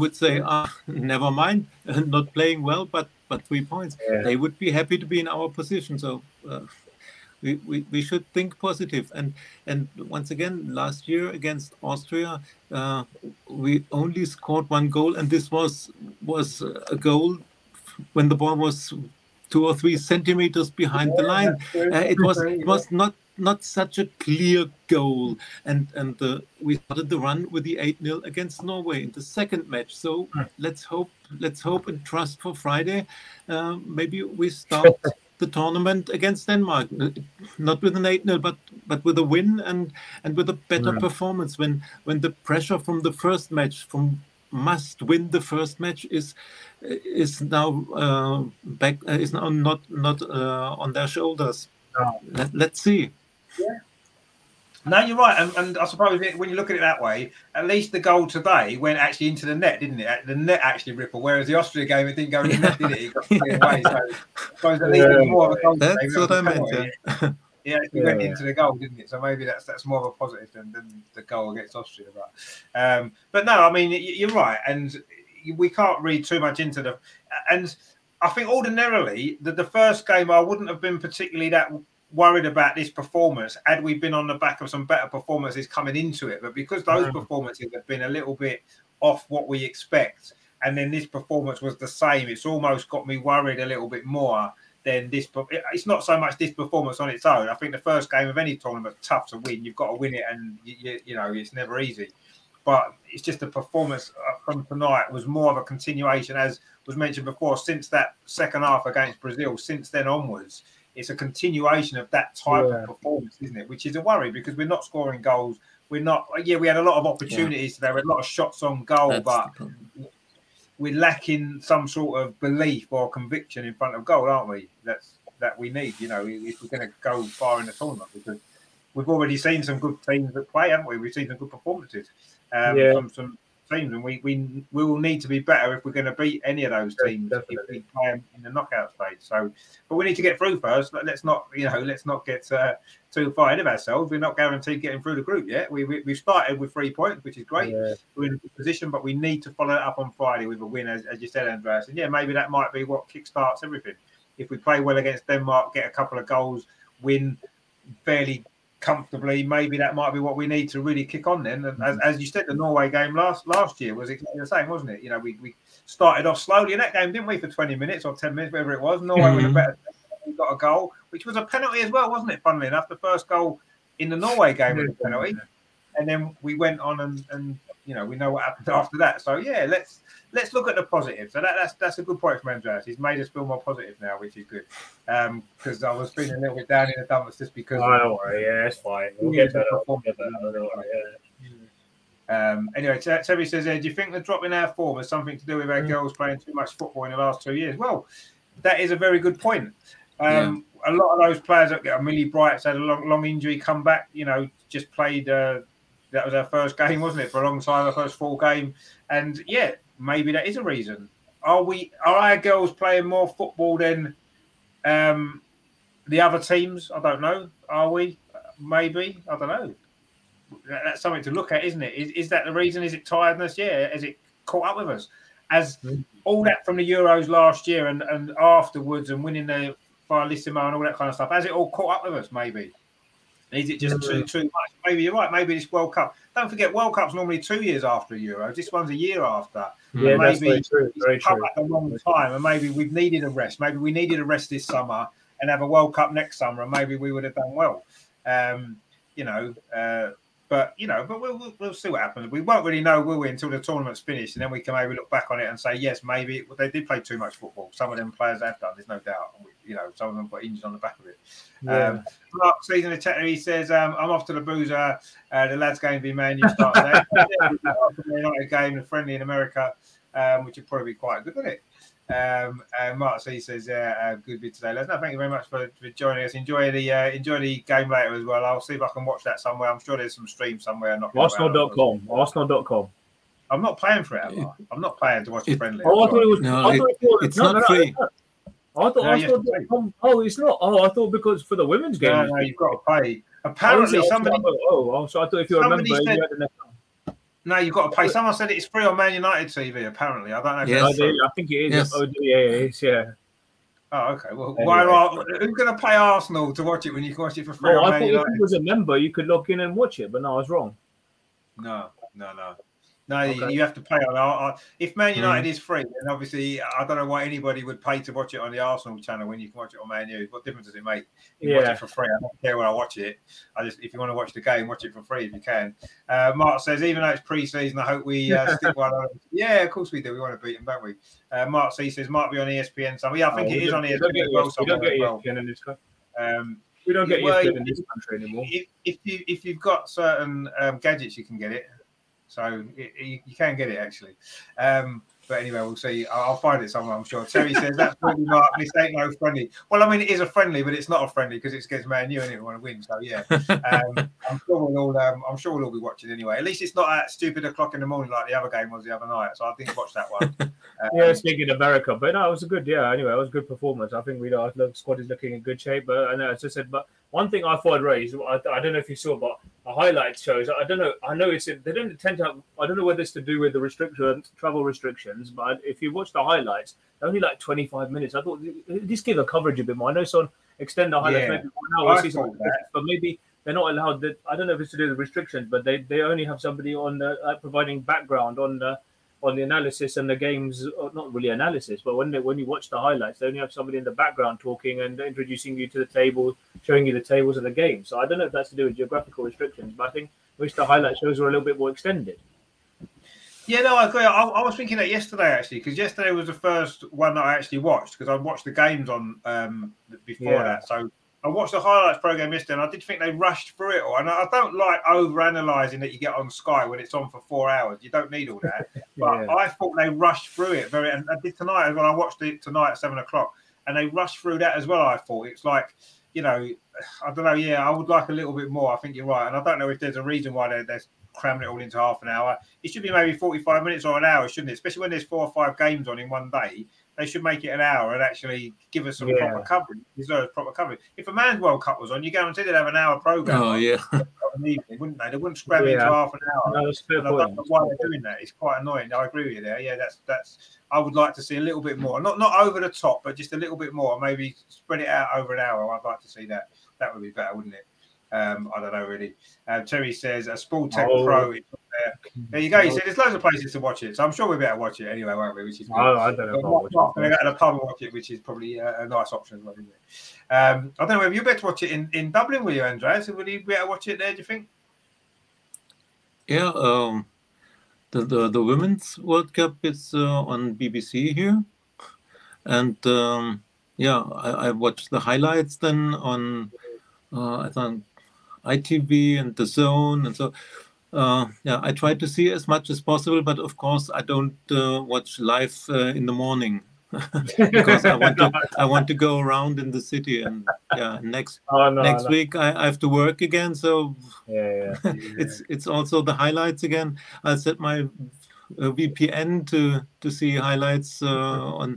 never mind, not playing well, but 3 points. Yeah. They would be happy to be in our position. So we should think positive. And once again, last year against Austria, we only scored 1 goal, and this was a goal when the ball was 2 or 3 centimeters behind the line. It was not such a clear goal, and we started the run with the 8-0 against Norway in the second match. So let's hope and trust for Friday. Maybe we start the tournament against Denmark, not with an 8-0, but with a win and with a better performance. When the pressure from the first match, from must win the first match, is now not on their shoulders. Let's see. Yeah. No, you're right, and I suppose when you look at it that way, at least the goal today went actually into the net, didn't it? The net actually rippled, whereas the Austria game, it didn't go in the net, did it? It got put away. So I suppose at least it was more of a goal. That's what I meant. Yeah, it went into the goal, didn't it? So maybe that's more of a positive than the goal against Austria. But no, I mean, you're right, and we can't read too much into the. And I think ordinarily the first game, I wouldn't have been particularly that worried about this performance had we been on the back of some better performances coming into it. But because those performances have been a little bit off what we expect, and then this performance was the same, it's almost got me worried a little bit more than this. It's not so much this performance on its own. I think the first game of any tournament is tough to win. You've got to win it, and you know it's never easy. But it's just the performance from tonight was more of a continuation, as was mentioned before, since that second half against Brazil. Since then onwards, it's a continuation of that type of performance, isn't it? Which is a worry because we're not scoring goals. We're not. Yeah, we had a lot of opportunities today. We had a lot of shots on goal, but we're lacking some sort of belief or conviction in front of goal, aren't we? That we need. You know, if we're going to go far in the tournament, because we've already seen some good teams that play, haven't we? We've seen some good performances from some teams, and we will need to be better if we're going to beat any of those teams if we play them in the knockout stage. So, but we need to get through first. Let's not get too far ahead of ourselves. We're not guaranteed getting through the group yet. We've started with 3 points, which is great. We're in a good position, but we need to follow it up on Friday with a win, as you said, Andreas. And maybe that might be what kickstarts everything. If we play well against Denmark, get a couple of goals, win fairly comfortably, maybe that might be what we need to really kick on then. And as you said, the Norway game last year was exactly the same, wasn't it? You know, we started off slowly in that game, didn't we, for 20 minutes or 10 minutes, whatever it was. Norway was a better team. We got a goal, which was a penalty as well, wasn't it? Funnily enough, the first goal in the Norway game was a penalty, and then we went on and you know, we know what happened after that. So yeah, let's look at the positive. So that's a good point from Andreas. He's made us feel more positive now, which is good. Because I was feeling a little bit down in the dumps just because. Oh, don't worry. Yeah, it's fine. We'll get better. Anyway, Terry says, do you think the drop in our form has something to do with our girls playing too much football in the last 2 years? Well, that is a very good point. A lot of those players, Millie Bright's had a long injury, come back, you know, just played. That was our first game, wasn't it? For a long time, our first full game. And yeah, maybe that is a reason. Are our girls playing more football than the other teams? I don't know. Are we? Maybe. I don't know. That's something to look at, isn't it? Is that the reason? Is it tiredness? Yeah. Has it caught up with us? As all that from the Euros last year and afterwards and winning the Finalissimo and all that kind of stuff, has it all caught up with us? Maybe. Is it just too much? Maybe you're right. Maybe this World Cup. Don't forget, World Cup's normally 2 years after Euros. This one's a year after. Yeah, maybe that's very true. Very come true. at the wrong time, and maybe we've needed a rest. Maybe we needed a rest this summer and have a World Cup next summer, and maybe we would have done well. But we'll see what happens. We won't really know, will we, until the tournament's finished, and then we can maybe look back on it and say, yes, maybe they did play too much football. Some of them players have done. There's no doubt. You know, some of them got injured on the back of it. Yeah. Mark sees in the chat, he says, I'm off to the boozer. The lads going to be Man U start today. United game, a friendly in America, which would probably be quite good, wouldn't it? And Mark C says, good bit today, lads. No, thank you very much for joining us. Enjoy the game later as well. I'll see if I can watch that somewhere. I'm sure there's some stream somewhere. Arsenal.com. I'm not paying for it, am I? I'm not paying to watch a friendly. Oh, I thought it was. No, it's not free. I thought Arsenal.com. Oh, it's not. Oh, I thought because for the women's game. No, you've got to pay. Apparently, somebody. So I thought if you remember, said, you had an account. No, you've got to pay. Someone said it's free on Man United TV. Apparently, I don't know. If Yes. that's true. I think it is. Yes. Oh, yeah, it is. Yeah. Oh, okay. Well, Anyway. who's going to pay Arsenal to watch it when you can watch it for free? Oh, on I Man thought if United? you was a member, you could log in and watch it, but no, I was wrong. No. Okay. You have to pay on. If Man United Mm. is free, then obviously I don't know why anybody would pay to watch it on the Arsenal channel when you can watch it on Man U. What difference does it make? You can watch Yeah. it for free. I don't care where I watch it. If you want to watch the game, watch it for free if you can. Mark says, even though it's pre-season, I hope we stick one on. Yeah, of course we do. We want to beat them, don't we? Mark C says, might be on ESPN. So yeah, I think it is on ESPN as well. We don't get ESPN in this country. We don't get ESPN in this country anymore. If you've got certain gadgets, you can get it. So you can get it actually. But anyway, we'll see. I'll find it somewhere, I'm sure. Terry says, that's really Mark. This ain't no friendly. Well, I mean, it is a friendly, but it's not a friendly because it's against Man U and it want to win. So yeah, I'm sure we'll all be watching anyway. At least it's not at stupid o'clock in the morning like the other game was the other night. So I didn't watch that one. Yeah, speaking of America, but no, it was a good. Yeah, anyway, it was a good performance. I think the squad is looking in good shape. But as I said, but one thing I thought I'd raise, I don't know if you saw, but the highlight shows. I don't know. I know they don't tend to have. I don't know whether it's to do with the travel restrictions, but if you watch the highlights, they're only like 25 minutes. I thought just give the coverage a bit more. I know someone extend the highlights maybe 1 hour, but maybe they're not allowed. I don't know if it's to do with the restrictions, but they only have somebody on the providing background on the analysis and the games, not really analysis, but when you watch the highlights, they only have somebody in the background talking and introducing you to the table, showing you the tables of the game. So I don't know if that's to do with geographical restrictions, but I think wish the highlight shows were a little bit more extended. Yeah, no, I agree. I was thinking that yesterday actually, because yesterday was the first one that I actually watched because I watched the games on before that. So I watched the highlights program yesterday, and I did think they rushed through it all. And I don't like over-analysing that you get on Sky when it's on for 4 hours. You don't need all that. But I thought they rushed through it and I did tonight as well. I watched it tonight at 7 o'clock, and they rushed through that as well. I thought it's like, I don't know. Yeah, I would like a little bit more. I think you're right, and I don't know if there's a reason why they're cramming it all into half an hour. It should be maybe 45 minutes or an hour, shouldn't it? Especially when there's 4 or 5 games on in one day. They should make it an hour and actually give us some proper coverage. Deserves proper coverage. If a Man's World Cup was on, you guaranteed they'd have an hour program. Oh yeah, wouldn't they? They wouldn't scram it into half an hour. No, that's fair and I don't know why they're doing that. It's quite annoying. I agree with you there. Yeah, that's. I would like to see a little bit more, not over the top, but just a little bit more. Maybe spread it out over an hour. I'd like to see that. That would be better, wouldn't it? I don't know really. Terry says a Sportech Pro. There you go. You see, there's loads of places to watch it, so I'm sure we'll be able to watch it anyway, won't we? Which is good. I don't know. We're going to go to the pub and watch it, which is probably a nice option as well, isn't it? I don't know whether you better watch it in Dublin, will you, Andreas? Will you be able to watch it there? Do you think? Yeah. The Women's World Cup is on BBC here, and I watched the highlights then on I think ITV and The Zone, and so I try to see as much as possible, but of course I don't watch live in the morning because I want to go around in the city, and next week I have to work again, so it's also the highlights again. I set my VPN to see highlights on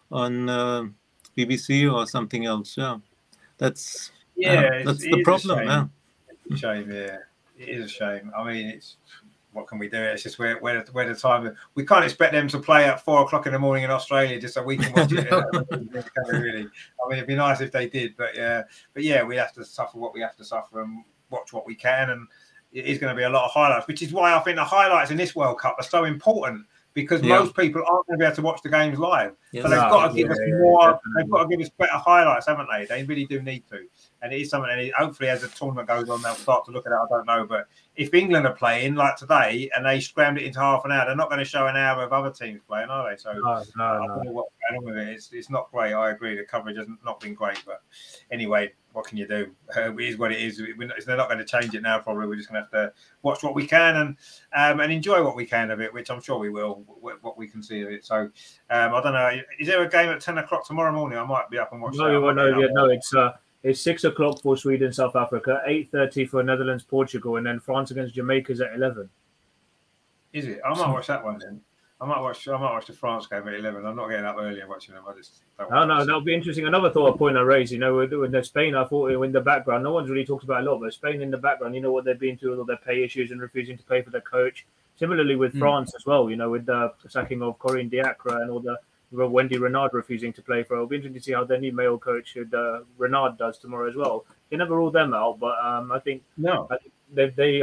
BBC or something else. That's the problem. It's a shame, yeah. It is a shame. I mean, it's what can we do? It's just where the time. We can't expect them to play at 4 o'clock in the morning in Australia just so we can watch it. Really, I mean, it'd be nice if they did, but yeah, we have to suffer what we have to suffer and watch what we can, and it is going to be a lot of highlights, which is why I think the highlights in this World Cup are so important. Because most people aren't going to be able to watch the games live. So they've got to give us more. They've got to give us better highlights, haven't they? They really do need to. And it is something, and hopefully as the tournament goes on, they'll start to look at it. I don't know. But if England are playing like today and they scrammed it into half an hour, they're not going to show an hour of other teams playing, are they? So I don't know what's going on with it. It's not great. I agree. The coverage has not been great. But anyway, what can you do? It is what it is. They're not going to change it now, probably. We're just going to have to watch what we can and enjoy what we can of it, which I'm sure we will, what we can see of it. So I don't know. Is there a game at 10 o'clock tomorrow morning? I might be up and watch that. It's 6 o'clock for Sweden, South Africa, 8:30 for Netherlands, Portugal, and then France against Jamaica is at 11. Is it? I might watch that one then. I might watch the France game at 11. I'm not getting up early and watching them. That'll be interesting. Another point I raised, with Spain, I thought in the background, no one's really talked about a lot, but Spain in the background, what they've been through with all their pay issues and refusing to pay for their coach. Similarly with France as well, with the sacking of Corinne Diacre and all the Wendy Renard refusing to play for. It'll be interesting to see how their new male coach, Renard, does tomorrow as well. You never rule them out, but I think No. they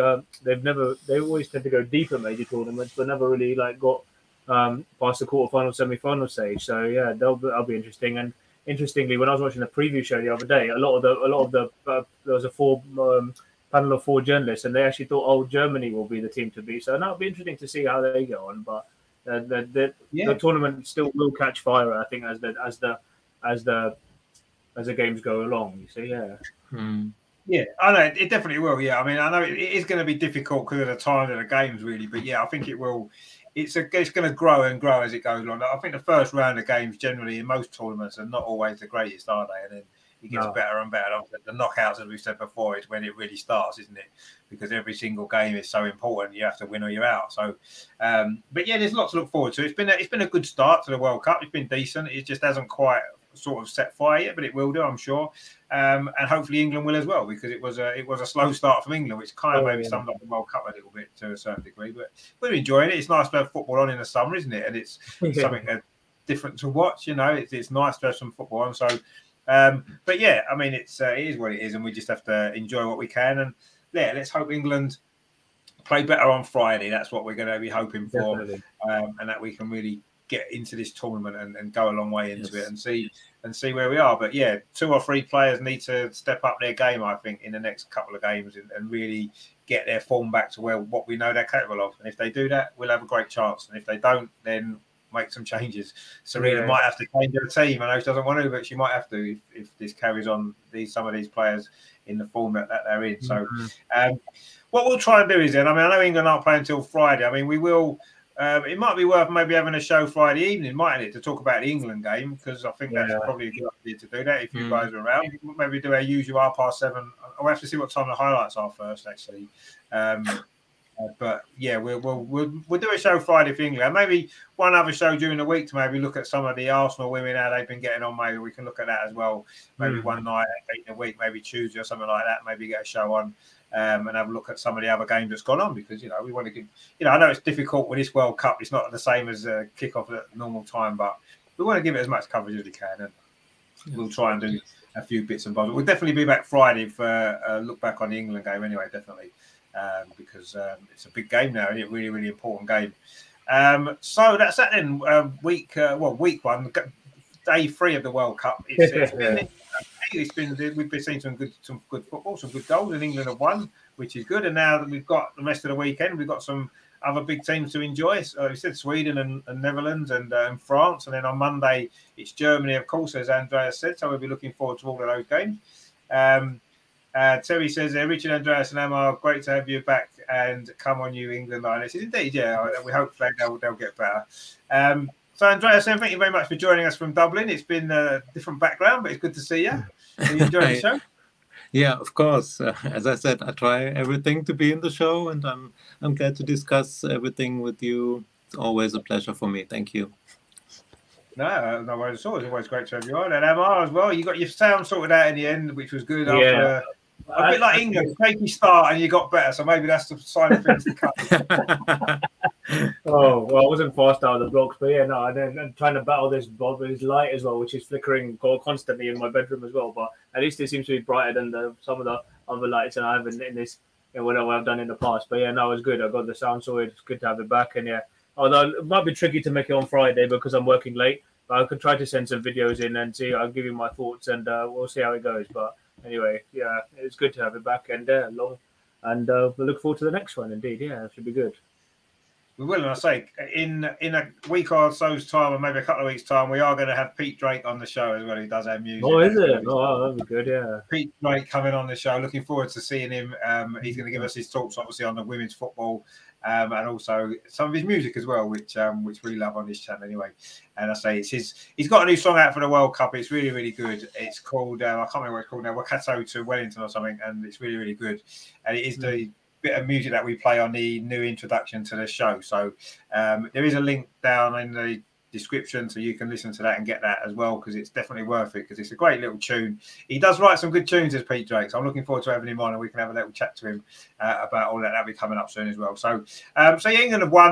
always tend to go deep at major tournaments, but never really got past the quarterfinal, semi-final stage. So yeah, that'll be interesting. And interestingly, when I was watching the preview show the other day, a lot of the there was a panel of 4 journalists, and they actually thought, Germany will be the team to beat. So that'll be interesting to see how they go on. But the tournament still will catch fire, I think, as the games go along. So yeah. Yeah, I know it definitely will. Yeah, I mean, I know it is going to be difficult because of the time of the games, really. But yeah, I think it will. It's going to grow and grow as it goes along. I think the first round of games generally in most tournaments are not always the greatest, are they? And then it gets better and better. The knockouts, as we've said before, is when it really starts, isn't it? Because every single game is so important. You have to win or you're out. So, but yeah, there's lots to look forward to. It's been a good start to the World Cup. It's been decent. It just hasn't quite sort of set fire yet, but it will do, I'm sure. And hopefully England will as well, because it was a slow start from England, which kind of maybe summed up the World Cup a little bit to a certain degree. But we're enjoying it. It's nice to have football on in the summer, isn't it? And it's something different to watch. You know, it's nice to have some football on. So, but yeah, I mean, it is what it is, and we just have to enjoy what we can. And yeah, let's hope England play better on Friday. That's what we're going to be hoping for, and that we can really get into this tournament and go a long way into it and see where we are. But yeah, 2 or 3 players need to step up their game, I think, in the next couple of games and really get their form back to what we know they're capable of. And if they do that, we'll have a great chance. And if they don't, then make some changes. Serena might have to change her team. I know she doesn't want to, but she might have to if this carries on. Some of these players in the form that they're in. So what we'll try and do is then, I mean, I know England aren't playing until Friday. I mean, we will. It might be worth maybe having a show Friday evening, mightn't it, to talk about the England game, because I think that's probably a good idea to do that if you guys are around. Maybe do our usual 7:30. I'll have to see what time the highlights are first, actually. But yeah, we'll do a show Friday for England. Maybe one other show during the week to maybe look at some of the Arsenal women, how they've been getting on. Maybe we can look at that as well. Maybe one night in a week, maybe Tuesday or something like that. Maybe get a show on. And have a look at some of the other games that's gone on, because we want to give. I know it's difficult with this World Cup. It's not the same as a kickoff at normal time, but we want to give it as much coverage as we can, and we'll try and do a few bits and bobs. We'll definitely be back Friday for a look back on the England game anyway, definitely, because it's a big game now, and it's a really, really important game. So that's that then. Week 1, day 3 of the World Cup. We've been seeing some good football, some good goals, and England have won, which is good. And now that we've got the rest of the weekend, we've got some other big teams to enjoy. So we said Sweden and Netherlands and France, and then on Monday it's Germany, of course, as Andreas said. So we'll be looking forward to all of those games. Terry says, Richard, Andreas and Amar, great to have you back, and come on you England Lionesses. Indeed, yeah, we hope they'll get better. So Andreas, thank you very much for joining us from Dublin. It's been a different background, but it's good to see you. Are you enjoying the show? Yeah, of course. As I said, I try everything to be in the show, and I'm glad to discuss everything with you. It's always a pleasure for me. Thank you. No worries at all. It's always great to have you on. And Amar as well. You got your sound sorted out in the end, which was good. Yeah. After a bit like England, shaky start and you got better. So maybe that's the sign of things to come. Oh, well, I wasn't fast out of the blocks, but yeah, no, and then I'm trying to battle this light as well, which is flickering constantly in my bedroom as well. But at least it seems to be brighter than some of the other lights that I have in this, whatever I've done in the past. But yeah, no, it was good. I got the sound sorted. It's good to have it back. And yeah, although it might be tricky to make it on Friday because I'm working late, but I could try to send some videos in and see. I'll give you my thoughts, and we'll see how it goes. But anyway, yeah, it's good to have it back and long. And we look forward to the next one. Indeed, yeah, it should be good. We will, and I say, in a week or so's time, or maybe a couple of weeks' time, we are going to have Pete Drake on the show as well. He does our music. Oh, is it? Oh, that'd be good, yeah. Pete Drake coming on the show. Looking forward to seeing him. He's going to give us his thoughts, obviously, on the women's football, and also some of his music as well, which we love on this channel anyway. And I say, he's got a new song out for the World Cup. It's really, really good. It's called, I can't remember what it's called now, Wakato to Wellington or something, and it's really, really good. And it is the bit of music that we play on the new introduction to the show. So there is a link down in the description, so you can listen to that and get that as well, because it's definitely worth it, because it's a great little tune. He does write some good tunes as Pete Drake, so I'm looking forward to having him on, and we can have a little chat to him about all that. That'll be coming up soon as well. So yeah, England have won.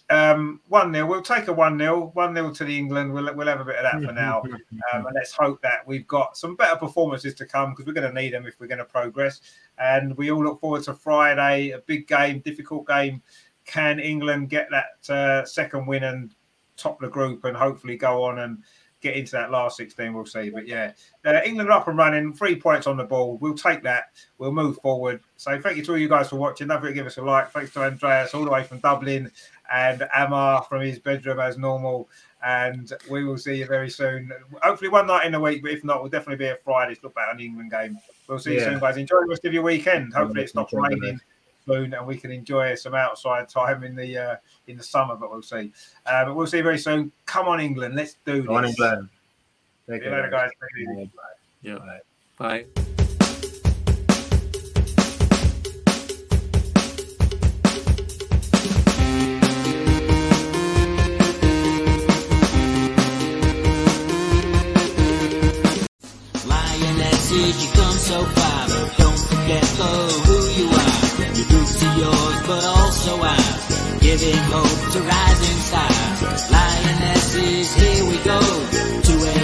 1-0. We'll take a 1-0. 1-0 to the England. We'll have a bit of that for now. And let's hope that we've got some better performances to come, because we're going to need them if we're going to progress. And we all look forward to Friday, a big game, difficult game. Can England get that second win and top the group and hopefully go on and get into that last 16? We'll see. But yeah, England are up and running, 3 points on the ball. We'll take that. We'll move forward. So thank you to all you guys for watching. Don't forget to give us a like. Thanks to Andreas all the way from Dublin, and Amar from his bedroom as normal. And we will see you very soon. Hopefully one night in the week, but if not, we'll definitely be a Friday to look back on the England game. We'll see you soon, guys. Enjoy the rest of your weekend. Hopefully it stops raining soon and we can enjoy some outside time in the summer, but we'll see. But we'll see you very soon. Come on, England. Let's do this. Come on, England. See you later, guys. Yeah. Bye. Lionesses, you come so far, but don't forget who you are. Your roots are yours, but also ours, giving hope to rising stars. Lionesses, here we go, to